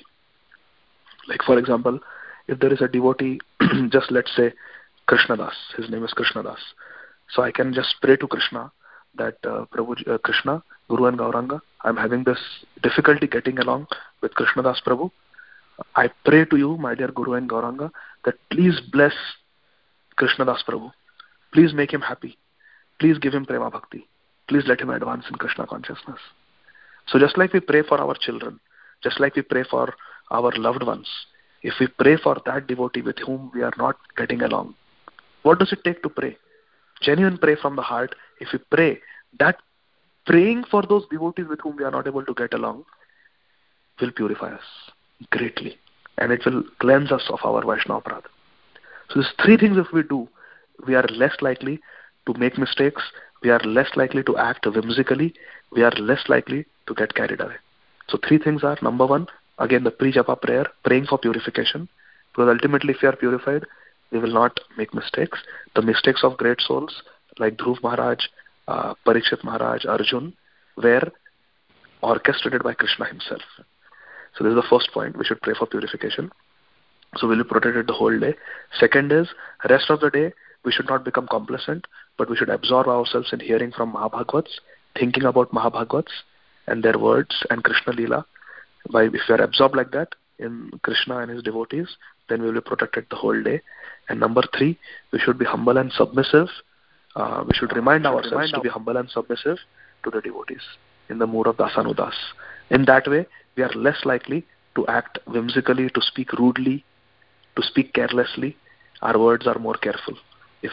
Like for example, if there is a devotee, just let's say Krishnadas, his name is Krishnadas. So I can just pray to Krishna that Krishna, Guru and Gauranga, I'm having this difficulty getting along with Krishnadas Prabhu. I pray to you, my dear Guru and Gauranga, that please bless Krishnadas Prabhu. Please make him happy. Please give him prema bhakti. Please let him advance in Krishna consciousness. So just like we pray for our children, just like we pray for our loved ones, if we pray for that devotee with whom we are not getting along, what does it take to pray? Genuine pray from the heart. If we pray, that praying for those devotees with whom we are not able to get along will purify us greatly, and it will cleanse us of our Vaishnava Prad. So these 3 things if we do, we are less likely to make mistakes, we are less likely to act whimsically, we are less likely to get carried away. So 3 things are, number 1, again the pre-japa prayer, praying for purification, because ultimately if we are purified, we will not make mistakes. The mistakes of great souls like Dhruv Maharaj, Parikshit Maharaj, Arjun were orchestrated by Krishna himself. So this is the first point. We should pray for purification. So we'll be protected the whole day. Second is, rest of the day, we should not become complacent, but we should absorb ourselves in hearing from Mahabhagavats, thinking about Mahabhagavats and their words and Krishna Leela. If we are absorbed like that in Krishna and his devotees, then we will be protected the whole day. And number 3, we should be humble and submissive. We should remind ourselves to be humble and submissive to the devotees in the mood of Dasanudas. In that way, we are less likely to act whimsically, to speak rudely, to speak carelessly. Our words are more careful. If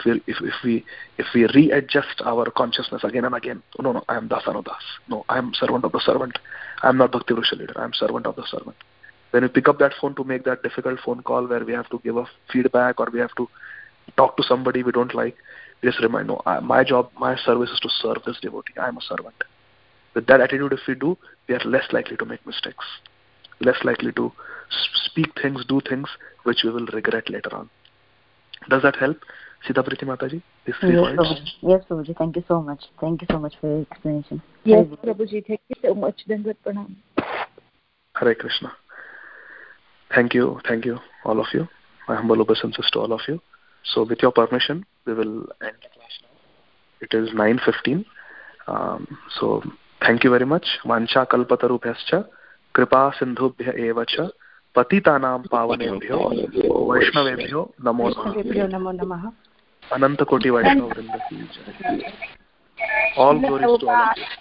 we readjust our consciousness again and again, no, I am Dasanudas. No, I am servant of the servant. I am not Bhakti Vrusha leader. I am servant of the servant. When we pick up that phone to make that difficult phone call where we have to give a feedback or we have to talk to somebody we don't like, we just remind, no, my job, my service is to serve this devotee. I am a servant. With that attitude, if we do, we are less likely to make mistakes, less likely to speak things, do things which we will regret later on. Does that help, Sitapriti Mataji? These 3 points? Yes, Prabhuji. Thank you so much. Thank you so much for your explanation. Yes, Prabhuji. Thank you so much. Dandavat Pranam. Hare Krishna. Thank you, all of you. My humble obeisances to all of you. So with your permission, we will end the class now. It is 9:15. So thank you very much. Vancha kalpatarubhyascha कृपा सिन्धुभ्य एव च पतितानां पावनेभ्यो वैष्णवेभ्यो नमो नमः. अनंत कोटि वैष्णव वृंद की जय. All glories to all of you.